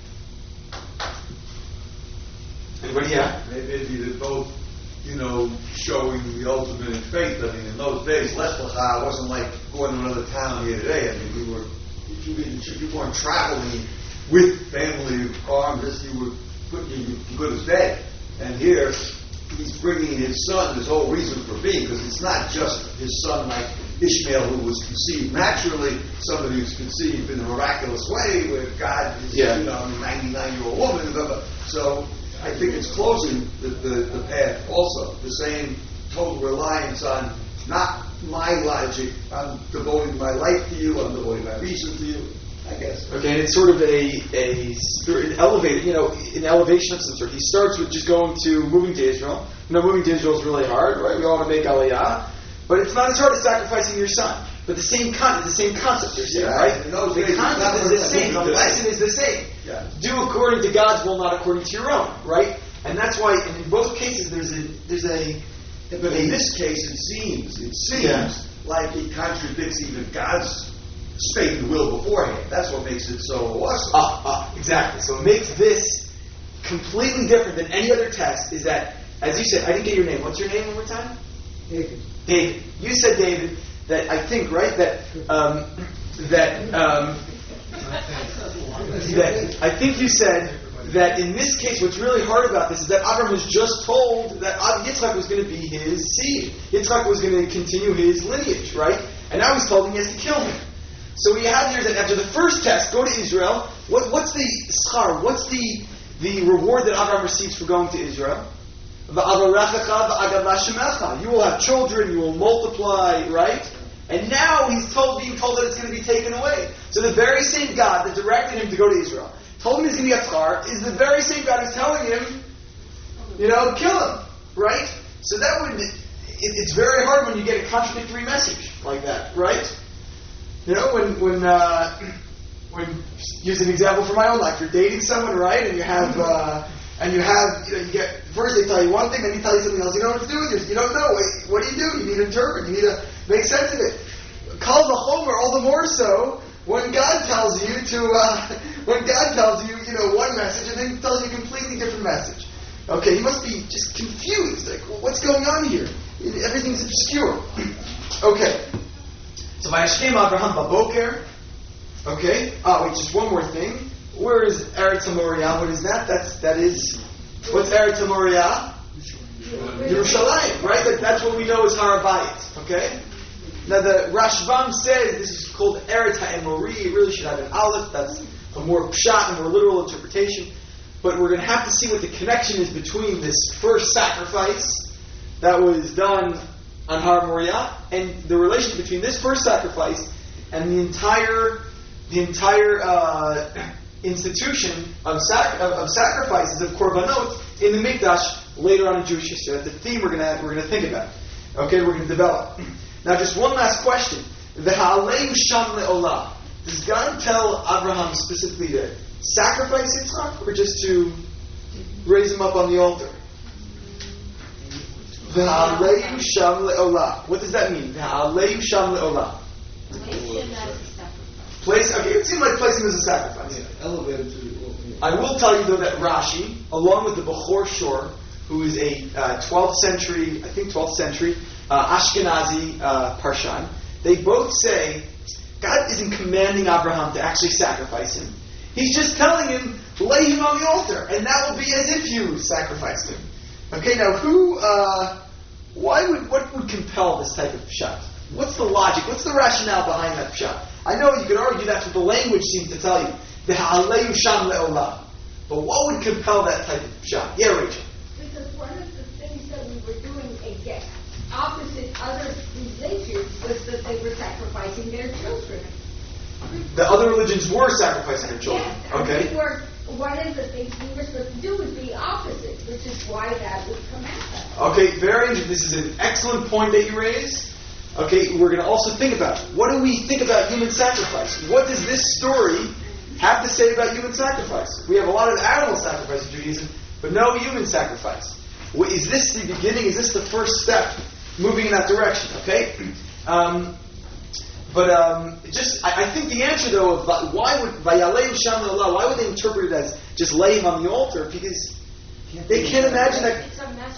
Anybody here? Maybe they're both, you know, showing the ultimate in faith. I mean, in those days, Lech Lecha wasn't like going to another town here today. I mean, we were, if you, if you weren't traveling with family armed, you were putting you good as dead. And here, he's bringing his son, his whole reason for being, because it's not just his son like Ishmael who was conceived naturally, somebody who's conceived in a miraculous way, where God is, yeah. you know, a ninety-nine-year-old woman. So I think it's closing the, the, the path also. The same total reliance on not my logic. I'm devoting my life to you. I'm devoting my reason to you. I guess. Okay, and it's sort of a a spirit, an elevated, you know, an elevation of some sort. He starts with just going to moving to Israel. You know, moving to Israel is really hard, right? We all want to make aliyah, but it's not as hard as sacrificing your son. But the same con- the same concept you're saying, yeah, right? In those the days, concept is the same. The lesson is the same. Yeah. Do according to God's will, not according to your own, right? And that's why in both cases there's a there's a. But in this case, it seems it seems yeah. like it contradicts even God's stated will beforehand. That's what makes it so awesome. Ah, ah, exactly. So it makes this completely different than any other test. Is that, as you said, I didn't get your name. What's your name one more time? David. David. You said, David, that I think, right, that um, that um, that I think you said that in this case, what's really hard about this is that Abraham was just told that Yitzchak was going to be his seed. Yitzchak was going to continue his lineage, right? And now he's told him he has to kill him. So we have here that after the first test, go to Israel. What, what's the schar? What's the the reward that Abraham receives for going to Israel? You will have children. You will multiply, right? And now he's told, being told that it's going to be taken away. So the very same God that directed him to go to Israel, told him he's going to get schar, is the very same God who's telling him, you know, kill him, right? So that would it, it's very hard when you get a contradictory message like that, right? You know, when when uh, when use an example from my own life. You're dating someone, right? And you have uh, and you have you know you get first they tell you one thing, then you tell you something else. You don't know what to do with it. You don't know. What, what do you do? You need to interpret. You need to make sense of it. Call the homer all the more so when God tells you to uh, when God tells you you know one message and then tells you a completely different message. Okay, you must be just confused. Like, well, what's going on here? Everything's obscure. Okay. So Vayashkem Abraham Baboker. Okay. Ah, wait, just one more thing. Where is Eretz HaMoriah? What is that? That's that is what's Eretz HaMoriah? Yerushalayim, right? That, that's what we know as Har Bayit. Okay. Now the Rashbam says this is called Eretz HaEmori. It really should have an aleph. That's a more pshat and more literal interpretation. But we're going to have to see what the connection is between this first sacrifice that was done on Har Moriah, and the relation between this first sacrifice and the entire the entire uh, institution of, sac- of, of sacrifices of korbanot in the Mikdash later on in Jewish history. That's the theme we're gonna we're gonna think about. Okay, we're gonna develop. Now, just one last question: the Ha'alei Sham Le'olah. Does God tell Abraham specifically to sacrifice Yitzchak, or just to raise him up on the altar? V'ha'alei sham le'olah. What does that mean? V'ha'alei sham le'olah. Place, okay, it seemed like place him as a sacrifice. Yeah, elevated to the I will tell you though that Rashi, along with the Bechor Shor, who is a uh, twelfth century, I think twelfth century uh, Ashkenazi uh, Parshan, they both say God isn't commanding Abraham to actually sacrifice him. He's just telling him, lay him on the altar, and that will be as if you sacrificed him. Okay, now who, uh, why would, what would compel this type of pshat? What's the logic? What's the rationale behind that pshat? I know you could argue that's what the language seems to tell you. V'ha'aleyu sham le'olam. But what would compel that type of pshat? Yeah, Rachel. Because one of the things that we were doing against opposite other religions was that they were sacrificing their children. The other religions were sacrificing their children. Yes, and Okay. we were, one of the things we were supposed to do was the opposite, which is why that would come out. Okay, very interesting. This is an excellent point that you raised. Okay, we're going to also think about what do we think about human sacrifice? What does this story have to say about human sacrifice? We have a lot of animal sacrifice in Judaism, but no human sacrifice. Well, is this the beginning? Is this the first step moving in that direction? Okay, um, but um, just I, I think the answer though of why would Vayaleu Sham Le'olah, why would they interpret it as just lay him on the altar? Because they can't imagine that.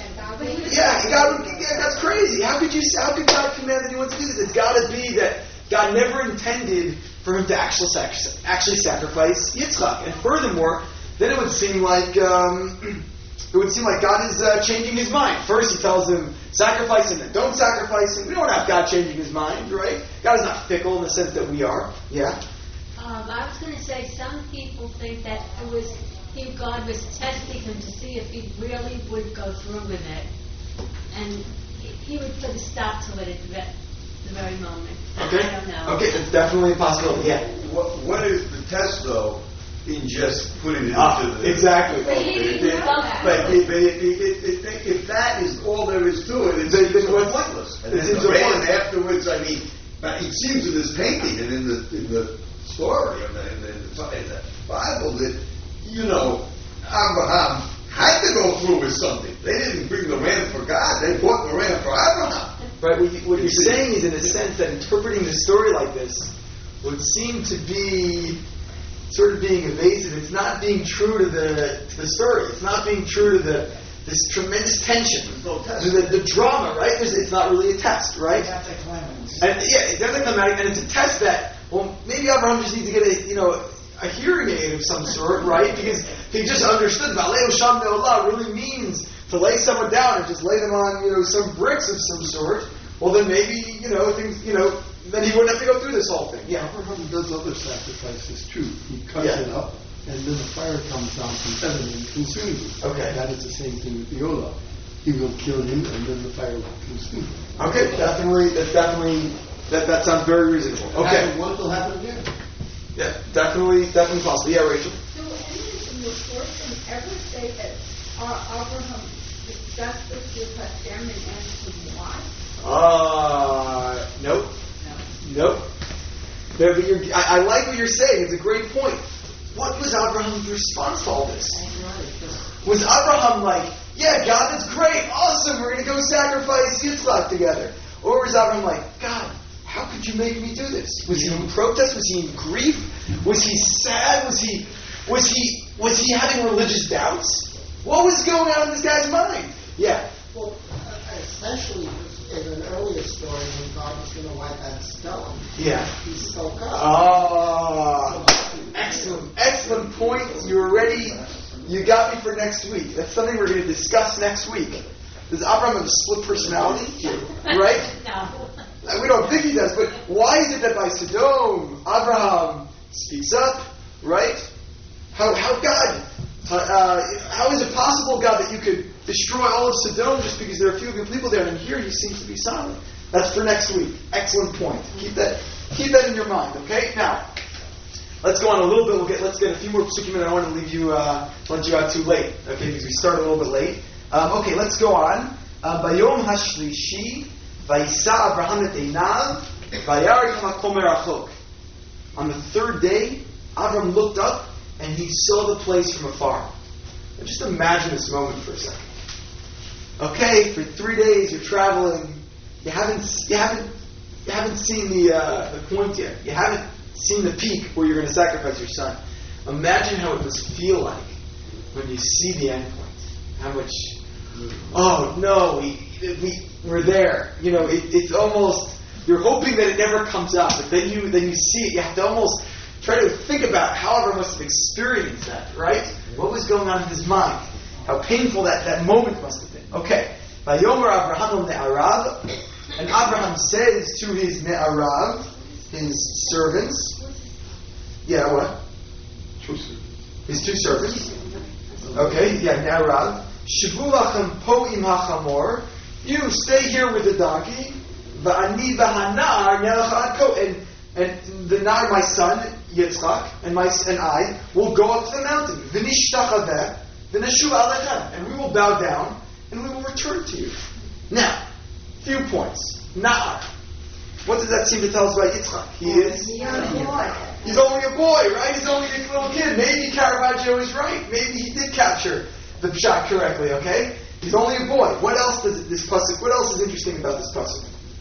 Yeah, God would, yeah, that's crazy. How could you? How could God command anyone to do this? It's got to be that God never intended for him to actually actually sacrifice Yitzchak. And furthermore, then it would seem like um, it would seem like God is uh, changing his mind. First, he tells him sacrifice him, then don't sacrifice him. We don't have God changing his mind, right? God is not fickle in the sense that we are. Yeah. Um, I was going to say some people think that it was he, God was testing him to see if he really would go through with it, and he, he would put a stop to it at the, ve- the very moment. Okay. I don't know. Okay, it's definitely a possibility. Yeah. What, what is the test, though, in just putting it into Ah, the... exactly. But he didn't know that. But if, if, if, if, if that is all there is to it, it's, Then- it's then what's- pointless. And it then seems the rain pointless. afterwards, I mean, but it seems in this painting and in the in the story in the, in the, in the, in the Bible that, you know, Abraham had to go through with something. They didn't bring the ram for God. They brought the ram for Abraham. Right, what, you, what you're saying is, in a sense, that interpreting the story like this would seem to be sort of being evasive. It's not being true to the to the story. It's not being true to the this tremendous tension, no test. to the, the drama. Right? There's, it's not really a test, right? Anticlimax. And yeah, it doesn't come out, and it's a test that well, maybe Abraham just needs to get a you know a hearing aid of some sort, right? Because he just understood Valeo Sham Ne'olah really means to lay someone down and just lay them on, you know, some bricks of some sort. Well, then maybe, you know, things, you know, then he wouldn't have to go through this whole thing. Yeah. Abraham does other sacrifices too. He cuts Yeah. it up, and then the fire comes down from heaven and consumes it. Okay. That is the same thing with the Olah. He will kill him, and then the fire will consume him. Okay, definitely, that's definitely, that, that sounds very reasonable. Okay. And what will happen again? Yeah, definitely, definitely possible. Yeah, Rachel? Do any of the portions ever say that uh, Abraham discussed this with Hashem and asked him why? Uh, nope. Nope. No, but you're, I, I like what you're saying. It's a great point. What was Abraham's response to all this? Was Abraham like, yeah, God, that's great, awesome, we're going to go sacrifice Yitzchak together? Or was Abraham like, God, how could you make me do this? Was he in protest? Was he in grief? Was he sad? Was he, was he, was he having religious doubts? What was going on in this guy's mind? Yeah. Well, uh, especially in an earlier story when God was going to wipe out stone. Yeah. He spoke up. Ah, excellent, excellent point. You're ready. You got me for next week. That's something we're going to discuss next week. Does Abraham have a split personality? Right? No. We don't think he does, but why is it that by Sodom, Abraham speaks up, right? How, how God, uh, uh, how is it possible, God, that you could destroy all of Sodom just because there are a few good people there, and here he seems to be silent? That's for next week. Excellent point. Keep that, keep that in your mind, okay? Now, let's go on a little bit. We'll get, let's get a few more psukim, and I don't want to leave you, uh, let you out too late, okay? Because we started a little bit late. Um, okay, let's go on. Bayom hashlishi. Vayisa Abraham et einav, vayarek hamakom merachok. On the third day, Abraham looked up and he saw the place from afar. Now just imagine this moment for a second. Okay, for three days you're traveling. You haven't, you haven't, you haven't seen the uh, the point yet. You haven't seen the peak where you're going to sacrifice your son. Imagine how it must feel like when you see the end point. How much, oh no, we, we, we're there. You know, it, it's almost, you're hoping that it never comes up, but then you then you see it, you have to almost try to think about how everyone must have experienced that, right? What was going on in his mind? How painful that, that moment must have been. Okay. Vayomer Abraham Ne'arav, and Abraham says to his Ne'arav, his servants, yeah, what? His two servants. Okay, yeah, Ne'arav. Shvu lachem po im hachamor. You stay here with the donkey. Va'ani v'hanar nelech ad ko. And and the nar, my son Yitzchak, and my and I will go up to the mountain. V'nishtachaveh v'neshu alechem, and we will bow down and we will return to you. Now, few points. Nar. What does that seem to tell us about Yitzchak? He is. He's only a boy, right? He's only a little kid. Maybe Caravaggio is right. Maybe he did capture the pshat correctly. Okay, he's only a boy. What else does this pasuk? What else is interesting about this pasuk?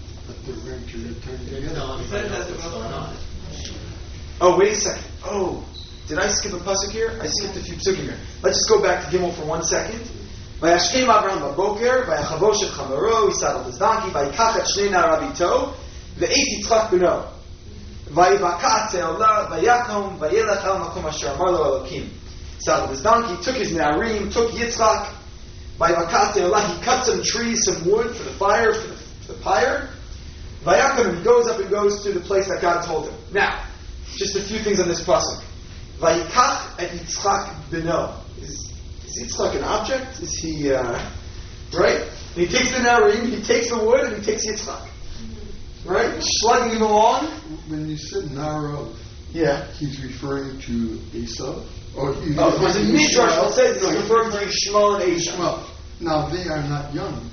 Oh, wait a second. Oh, did I skip a pasuk here? I skipped a few pasukim here. Let's just go back to Gimel for one second. Vayashkem Abraham baboker, vayachavosh et chamaro, he saddled his donkey, vayikach et shnei na'arav ito, ve'et Yitzchak beno. Vayivakat se'olah, vayakom, vayelech al makom asher amar lo Elokim. Saddled his donkey, took his na'arim, took Yitzchak, vayivakat se'olah, he cut some trees, some wood for the fire, for the, for the pyre. Vayakom, he goes up and goes to the place that God told him. Now, just a few things on this pasuk. Vayikach et Yitzchak beno. Is Is Yitzchak an object? Is he, uh, right? And he takes the Narim, he takes the wood, and he takes Yitzchak. Right? Slugging him along. When you said Narav, yeah, he's referring to Esau? Or he's oh, there's a Midrash that says he's referring to Ishmael and Esau. Well, now they are not young.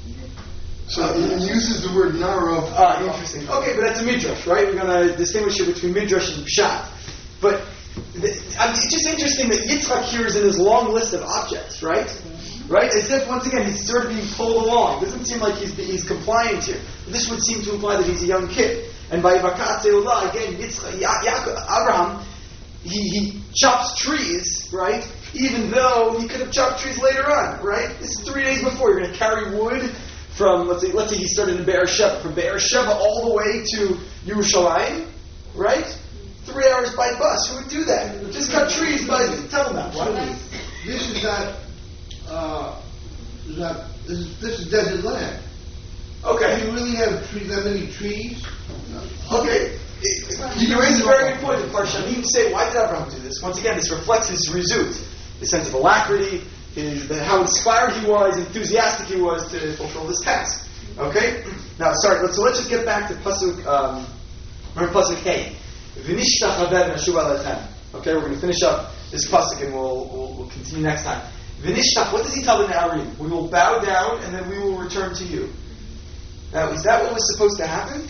So uh, he uses the word Narav. Ah, interesting. Okay, but that's a Midrash, right? We're going to distinguish here between Midrash and Pshat. But it's just interesting that Yitzchak here is in his long list of objects, right? Right? As if, once again, he's sort of being pulled along. It doesn't seem like he's he's compliant here. This would seem to imply that he's a young kid. And by Vakat Se'olah, again, Yitzchak, Yaakov, Abraham, he, he chops trees, right? Even though he could have chopped trees later on, right? This is three days before. You're going to carry wood from, let's say, let's say he started in Beersheba, from Beersheba all the way to Yerushalayim, right? Three hours by bus. Who would do that? Just cut trees by tell them that. Why? This is not. Uh, not this, is, this is desert land. Okay. Do you really have trees, that many trees? Okay. You raise a very good point. The Parshanim say, why did Abraham do this? Once again, this reflects his rezut, the sense of alacrity, his, the, how inspired he was, enthusiastic he was to fulfill this task. Okay. Now, sorry. Let's, so let's just get back to pasuk. Um, remember pasuk Hey. Okay, we're going to finish up this pasuk and we'll, we'll, we'll continue next time. V'nishtach, what does he tell the Na'arim? We will bow down and then we will return to you. Now, is that what was supposed to happen?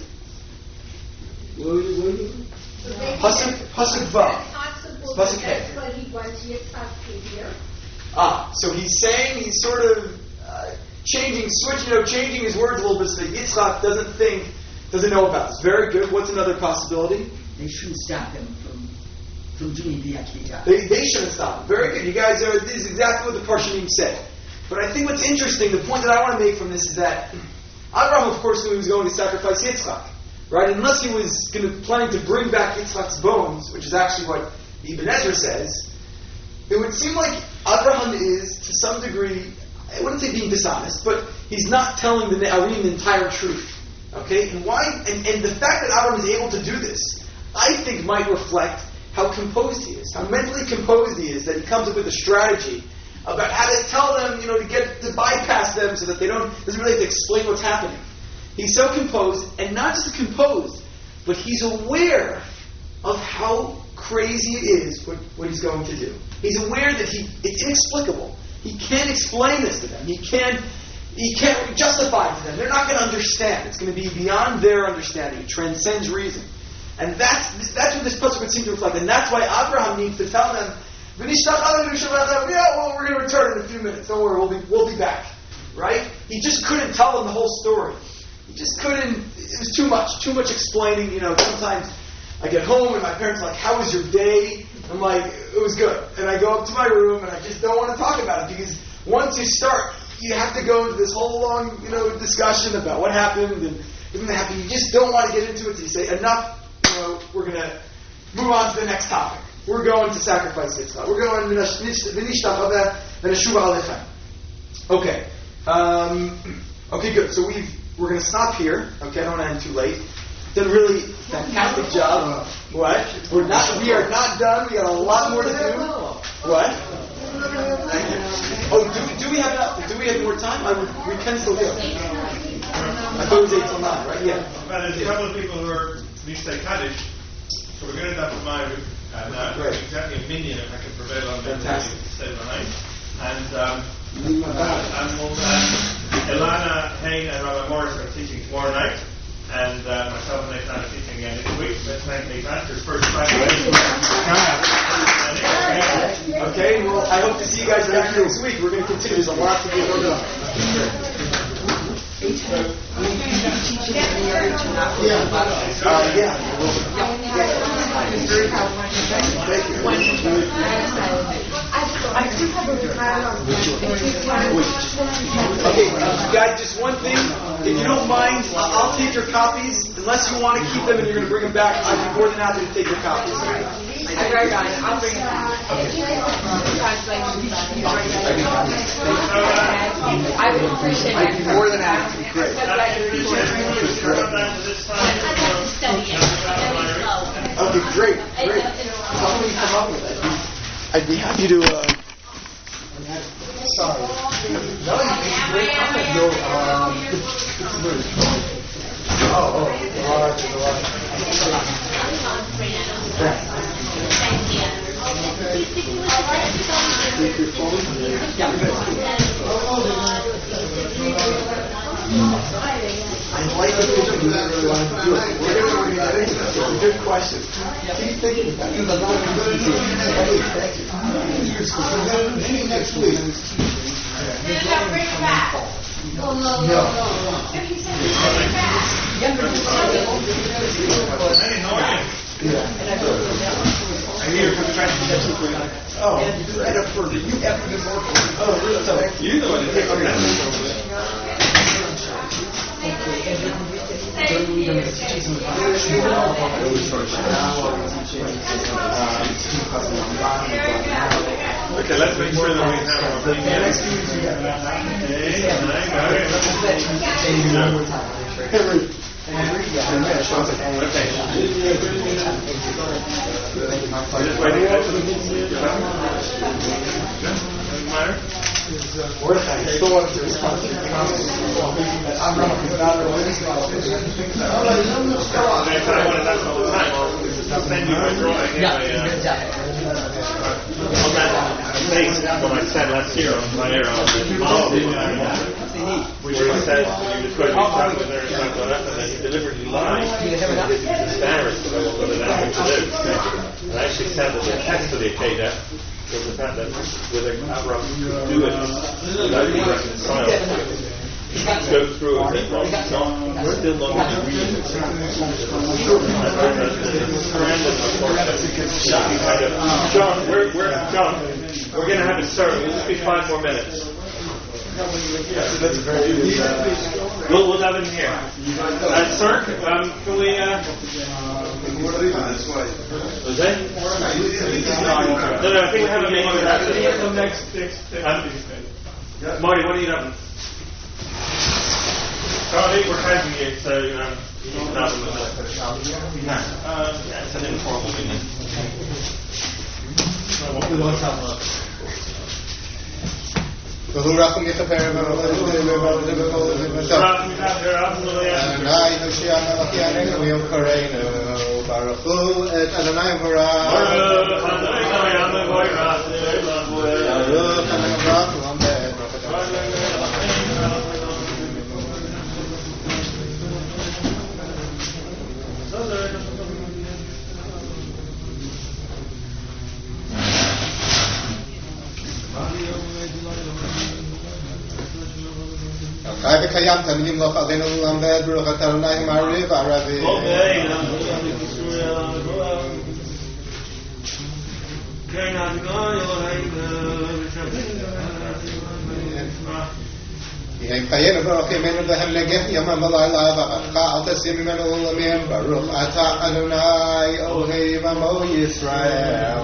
Pasuk, pasuk Vav. Pasuk Hey. But he wants Yitzchak to hear. Ah, so he's saying, he's sort of uh, changing, switching, you know, changing his words a little bit so that Yitzchak doesn't think, doesn't know about this. Very good. What's another possibility? They shouldn't stop them from from doing the Akita. They, they shouldn't stop them. Very good. You guys are, this is exactly what the Parshanim said. But I think what's interesting, the point that I want to make from this is that Abraham, of course, knew he was going to sacrifice Yitzchak. Right? Unless he was going to, planning to bring back Yitzchak's bones, which is actually what Ibn Ezra says, it would seem like Abraham is, to some degree, I wouldn't say being dishonest, but he's not telling the Ne'arim the entire truth. Okay? And why? And, and the fact that Abraham is able to do this, I think might reflect how composed he is, how mentally composed he is, that he comes up with a strategy about how to tell them, you know, to get to bypass them so that they don't, doesn't really have to explain what's happening. He's so composed, and not just composed, but he's aware of how crazy it is what, what he's going to do. He's aware that he it's inexplicable. He can't explain this to them. He can't he can't justify it to them. They're not going to understand. It's going to be beyond their understanding. It transcends reason. And that's that's what this pasuk would seem to reflect. And that's why Abraham needs to tell them, yeah, well, we're going to return in a few minutes. Don't worry, we'll be we'll be back. Right? He just couldn't tell them the whole story. He just couldn't. It was too much. Too much explaining. You know, sometimes I get home and my parents are like, how was your day? I'm like, it was good. And I go up to my room and I just don't want to talk about it because once you start, you have to go into this whole long, you know, discussion about what happened and isn't that happen. You just don't want to get into it. So you say, enough, you know, we're going to move on to the next topic. We're going to sacrifice Yitzchak. We're going to Okay. Um, okay, good. So we've, we're going to stop here. Okay, I don't want to end too late. Done a really fantastic job. What? We're not. We are not done. We got a lot more to do. What? Thank you. Oh, do, do we have do we have more time? I would, we can still do. I thought it was eight till nine, right? Yeah. Well, there's a couple of people who are need to say Kaddish, so we're going to have to mind and uh, exactly a minion if I can prevail on them to stay behind. And um, uh, and we'll, uh, Ilana, Hain, and Rabbi Morris are teaching tomorrow night. And uh, myself and Nathan are teaching again this week. Let's thank Nathan for his first five weeks. Okay, well, I hope to see you guys back next week. We're going to continue. There's a lot to get done. Uh, yeah. Thank you. Okay, uh, guys, just one thing. If you don't mind, I'll, I'll take your copies. Unless you want to keep them and you're going to bring them back, I'd be more than happy to take your copies. I'll bring them back. I would appreciate I'd be more than happy. Great. Okay, great, great. How can we come up with it? I'd be happy to. Uh, Sorry. No, it's great comment. No, um, oh, oh, large, large. Take your phone. I like the picture. You really want to do it. We're going to get into this. It's a good question. Keep thinking about it. Thank you. Next week. Bring it back. No, no, no, no. If he said bring it back. I hear from the Oh, right up further. You have to get more. Oh, really? So you know what it is. Okay, let's make sure that we have our thing in. Mordechai, I still wanted to respond to your comments. I'm not a religious scholar. I want to talk all the time. I'll send you my drawing in my, uh, on that face when I said last year on my air on the policy, which I said you described yourself with her and stuff like that, and then you deliberately lied. It's embarrassed about what they're going to do. And I actually said that the test of the Akedah was the fact that whether Abraham could do it without being reconciled. Go through it and well, not, still not going to read it. John, we're, we're, John, we're going to have it started. We'll just be five more minutes. We'll, we'll have it here. Uh, sir, um, can we, uh... Was that? No, no, I think we have a meeting. Next, next, next. Marty, what are you having? Charlie, we're having it, so um, you can have them with us. No. Um, yeah, it's an informal meeting. We want to have a look. והוא רחום יכפר ובכל אדוני הושיע מלכינו ויום קראנו ברכו את אדוני המבורך ברוך אדוני המבורך ולמד ברוכת חי וקיים תמידים לא חלנו ולמד ברוך אדוני המעריב הערבי יהי חיינו ברוך ימינו והמנגף יומם ולילה ועבדך אל תשים ממנו עולמים ברוך אתה אדוני אוהב עמו ישראל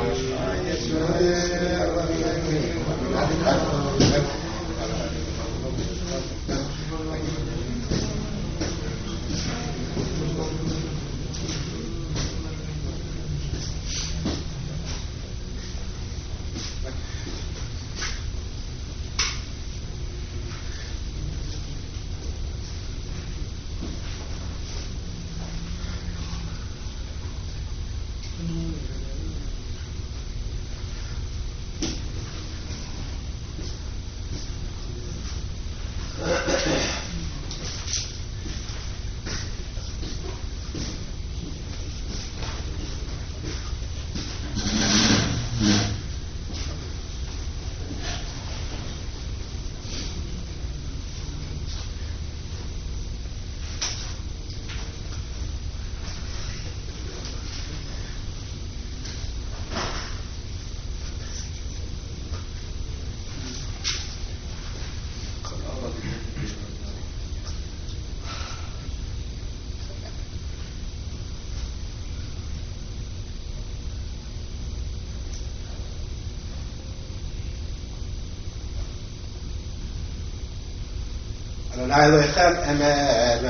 Adonai Elohechem Emet.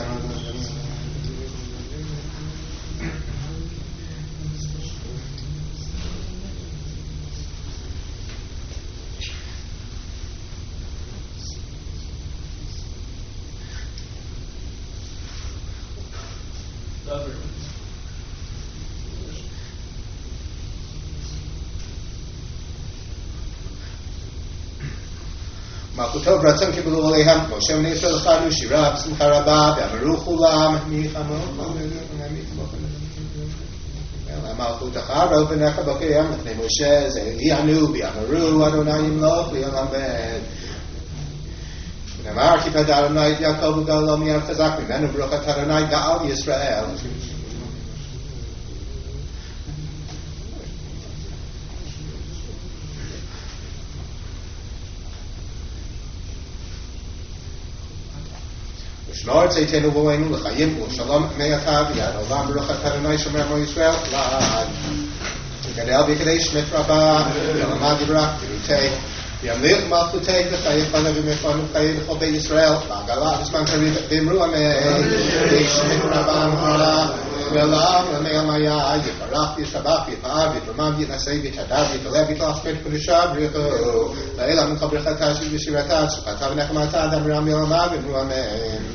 Malchutov Ratzon Kibbulu Aleichem Moshe Bnei Yisrael Chadu Shira B'Simcha Rabba V'Amaru Chulam Michamo Malchutacha Ro V'Necha B'Kiyam L'Fnei Moshe Ze'eli Anu B'Amaru Adonai Yimloch L'Olam Ved V'Namar Kipad Adonai Yaakov V'Galo Miyav Chazak Mimenu B'Ruchat Adonai Ga'al Yisrael Lord, say tenu v'oenu l'chayim u'shalom me'atav yad olam b'ruchat Adonai shomer mo Yisrael lad v'gadel v'kadesh shmit rabba v'lamad yibrak v'yutei v'yamlich malchutei v'chayim b'ana v'mefonu v'chayim v'chol beit Yisrael v'agala v'zman karim v'imru amen v'shmit rabba v'mara v'lam v'me'al maya yiparach v'yishabach v'yipar v'yitramam v'yitnasei v'yitadav v'yitalev v'yitlas v'yit v'yishab v'yito v'elam v'chol b'rechata v'yishirata v'chata v'nechamata v'amram v'yamad v'imru amen.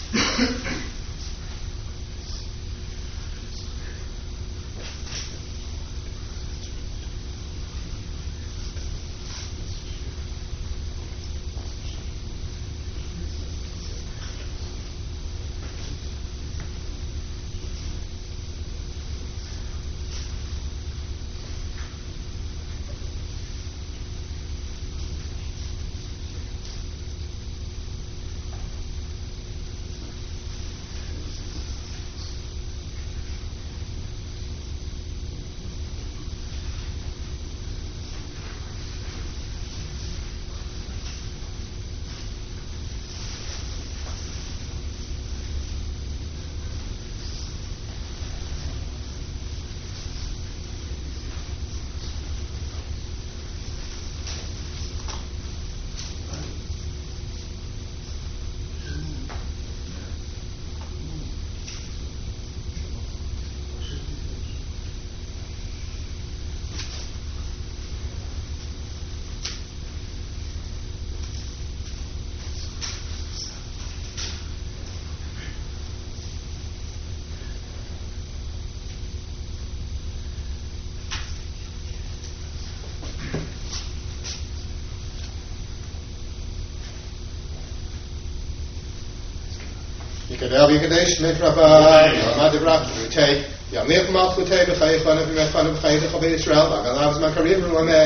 Yikadel Yikadesh Mitraba, Yamad Ibrak, Rute, Yamir Malchute, Bechai, Chana, Bechana, Bechai, Bechai, Israel, Bagalav, Makarim,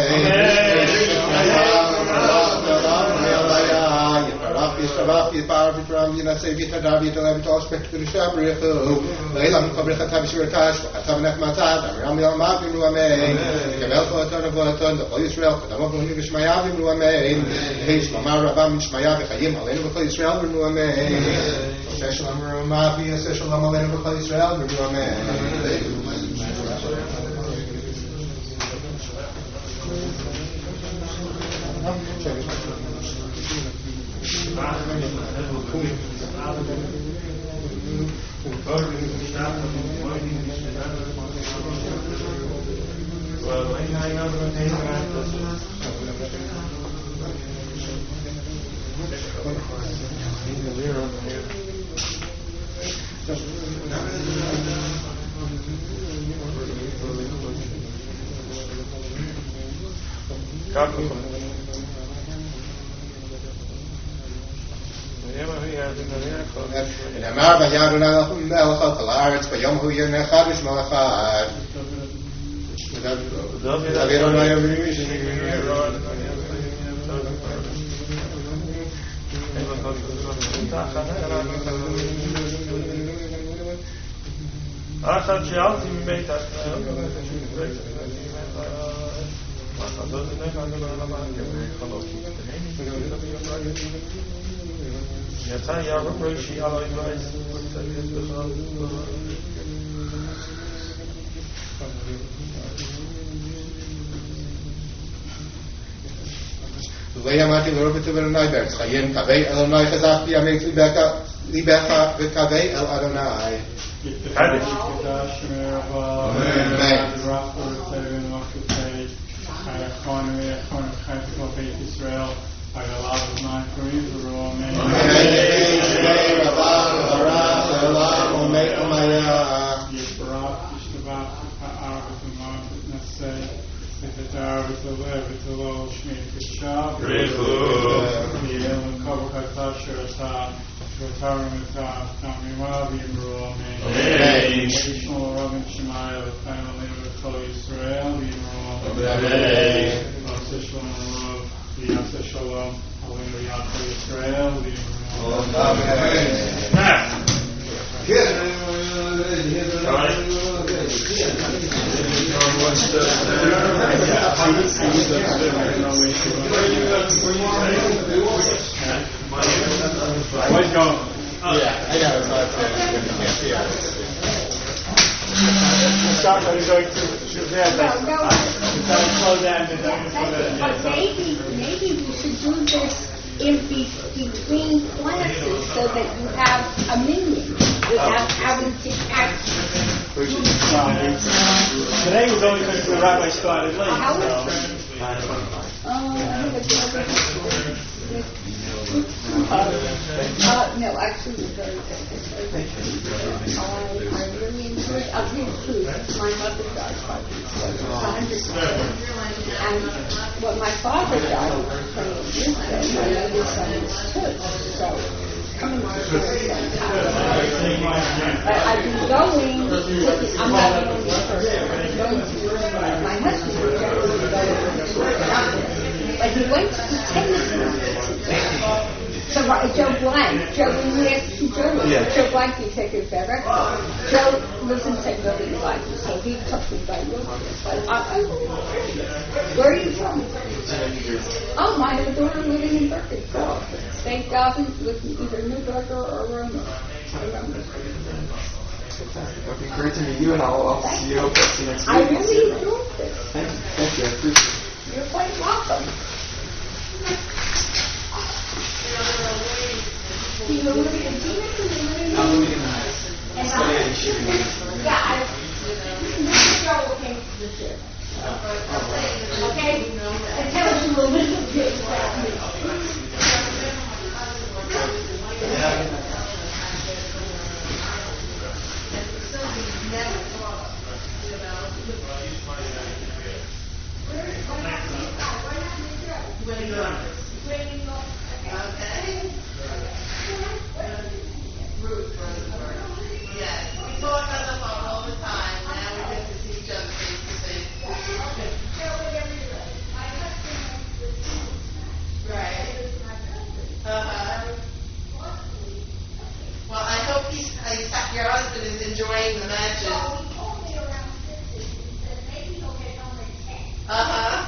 Yisrabach, Yipar, Vitram, Yinase, Vitadar, Vitalav, Vitosh, Pekturishab, Richu, Leilam, Kabrechatav, Shiratash, Atav, Nechmatad, Amiram, Yamad, Ruame, Yikadel, Foatan, Foatan, the Holy Israel, Kadamah, Nivishmaya, Ruame, Heish, Mamar, Rabam, Mishmaya, Bechayim, Alenu, Bechai, Israel, Ruame, Shalom Rumafi, Shalom Aleinu B'Chol Yisrael, V'Ru Amen. And Amar Bayaduna Melcha Kalaritz Bayom Hu Yer Nechadish Malachad. Achad she'alti mibeit Hashem יצא ירום ראשי עלי בייס ותגיד בכלל ויאמרתי לרובת ולנאי בארץ חיים קווי אלוני חזק בימי ליבך וקווי אל אדוני קדש קדש מרבה חייכון ויכון חייכון בית ישראל הגלב הזמן קוראים זרו אמן ישברך ישתבח ותאר ותאמר ותנסה ותתאר ותלווה ותלו שמי קדשה ויהיה למקום כתה שאתה ותרם את התמימה ויאמרו אמן וישמעו רבים שמעיה וחיים עלינו בכל ישראל ויאמרו אמן ועשה שלום הרוב ויעשה שלום עלינו יעשה ישראל ויאמרו אמן Where's going? Yeah, I know, it's not can't be out. Start by going to there, but slow down and then But maybe, maybe we should do this in be, between classes so that you have a minion without having to actually. Today was only because the rabbi started late. How so. Oh, Uh, uh, no, actually, it's very difficult. I, I really enjoyed it. I'll tell you the truth. My mother died five years ago. one hundred percent. And when my father died twenty years ago, my youngest son was two. So, coming to the same time. But I've been going to, I'm not the only person. I'm going to, my husband was generally going to, but he went to the tennis today. So uh, Joe Blank, Joe, when you asked who Joe was, Yeah. Joe Blank, the executive director. Joe lives in Saint Louis, so he took me by wheelchair. But I, I where are you from? Oh, my daughter living in Berkeley. So Saint Galvin with either Newburgh or Roma. Fantastic. Okay, great to meet you, and I'll, I'll see you. I'll see you next week. I really enjoyed this. Thank you. Thank you. I appreciate it. You're quite welcome. Yeah, I. Came to the chair. Okay? And tell us a little bit about me. Yes, we talk on the phone all the time. Now we get to see each other face to face. Right. Uh-huh. Well, I hope he's, uh, your husband is enjoying the matches. Uh-huh.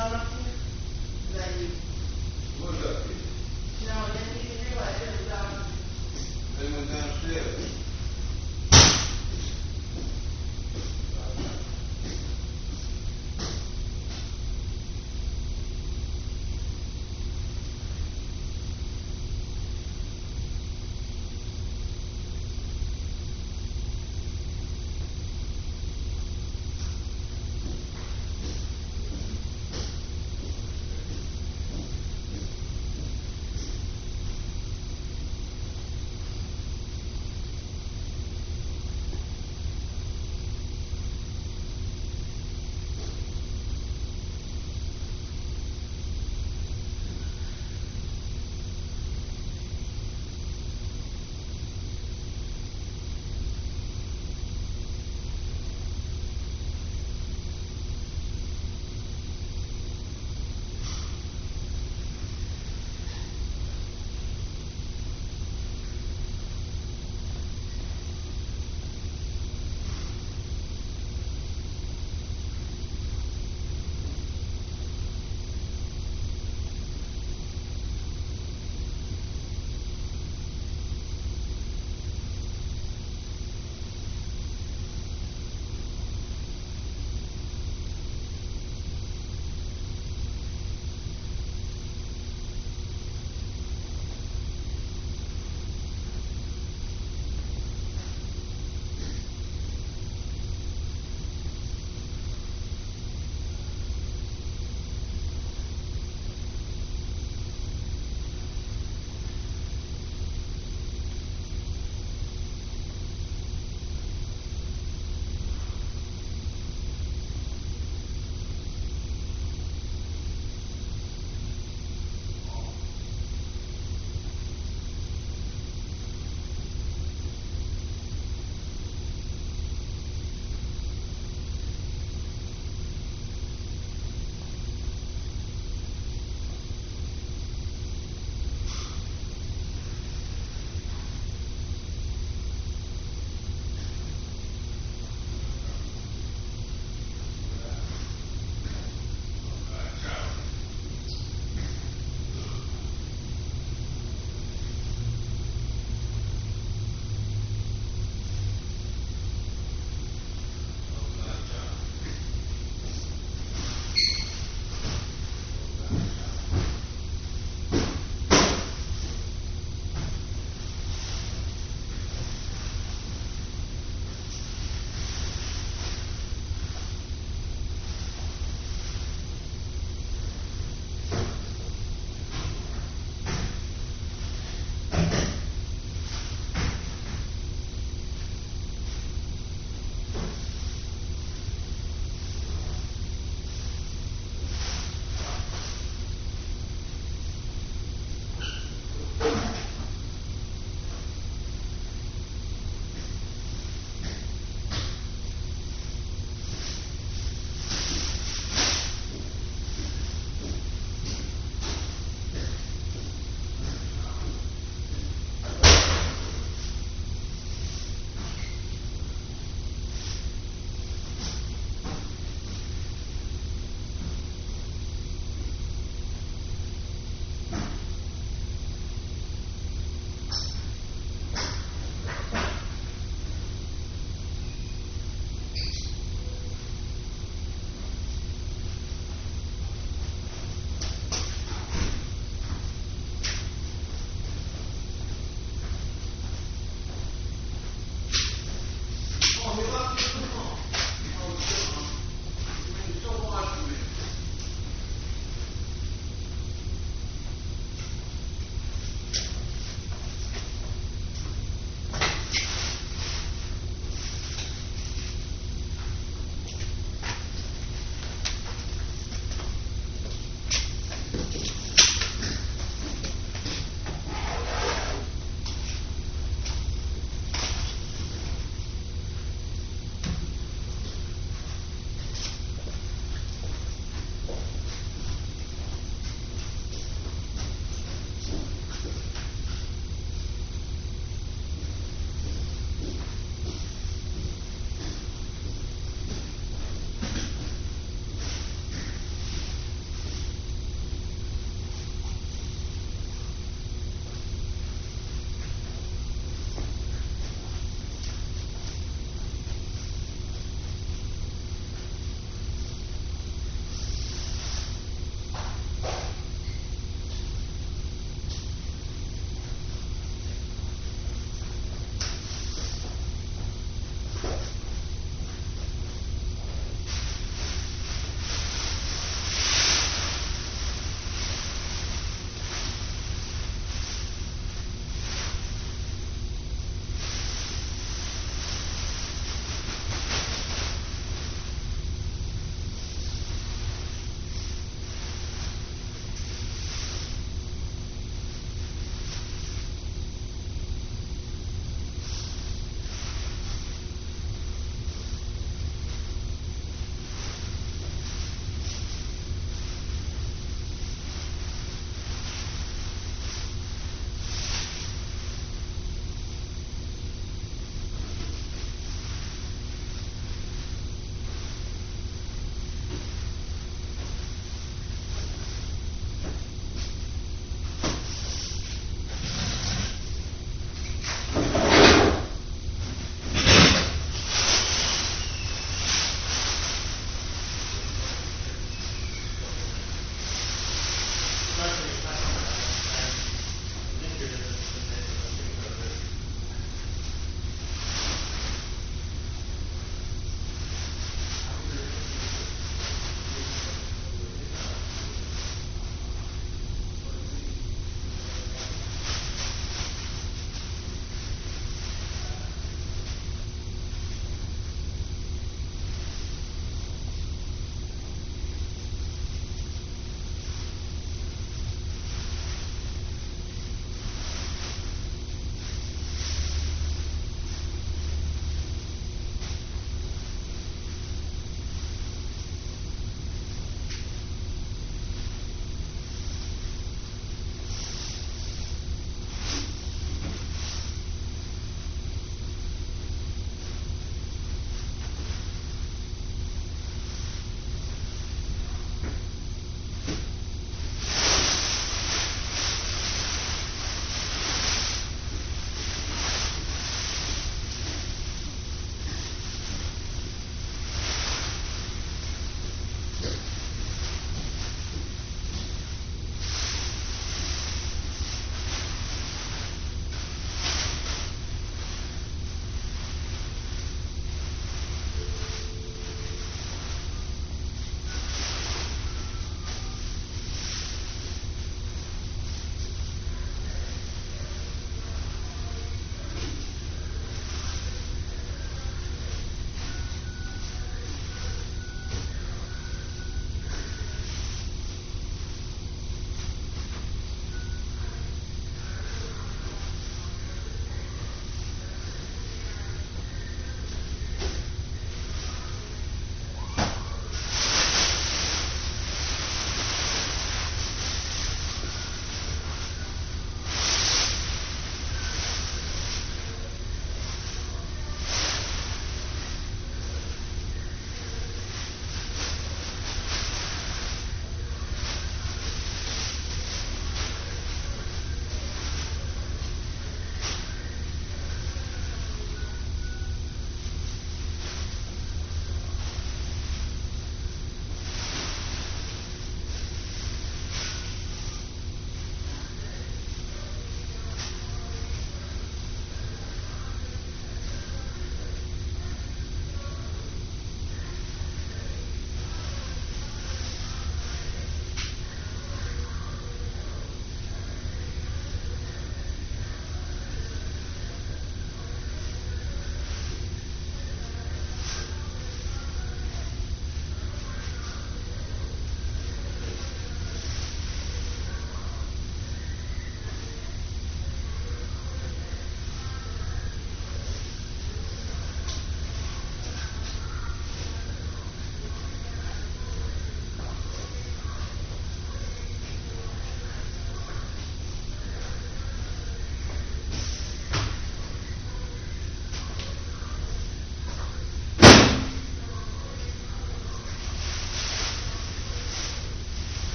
not enough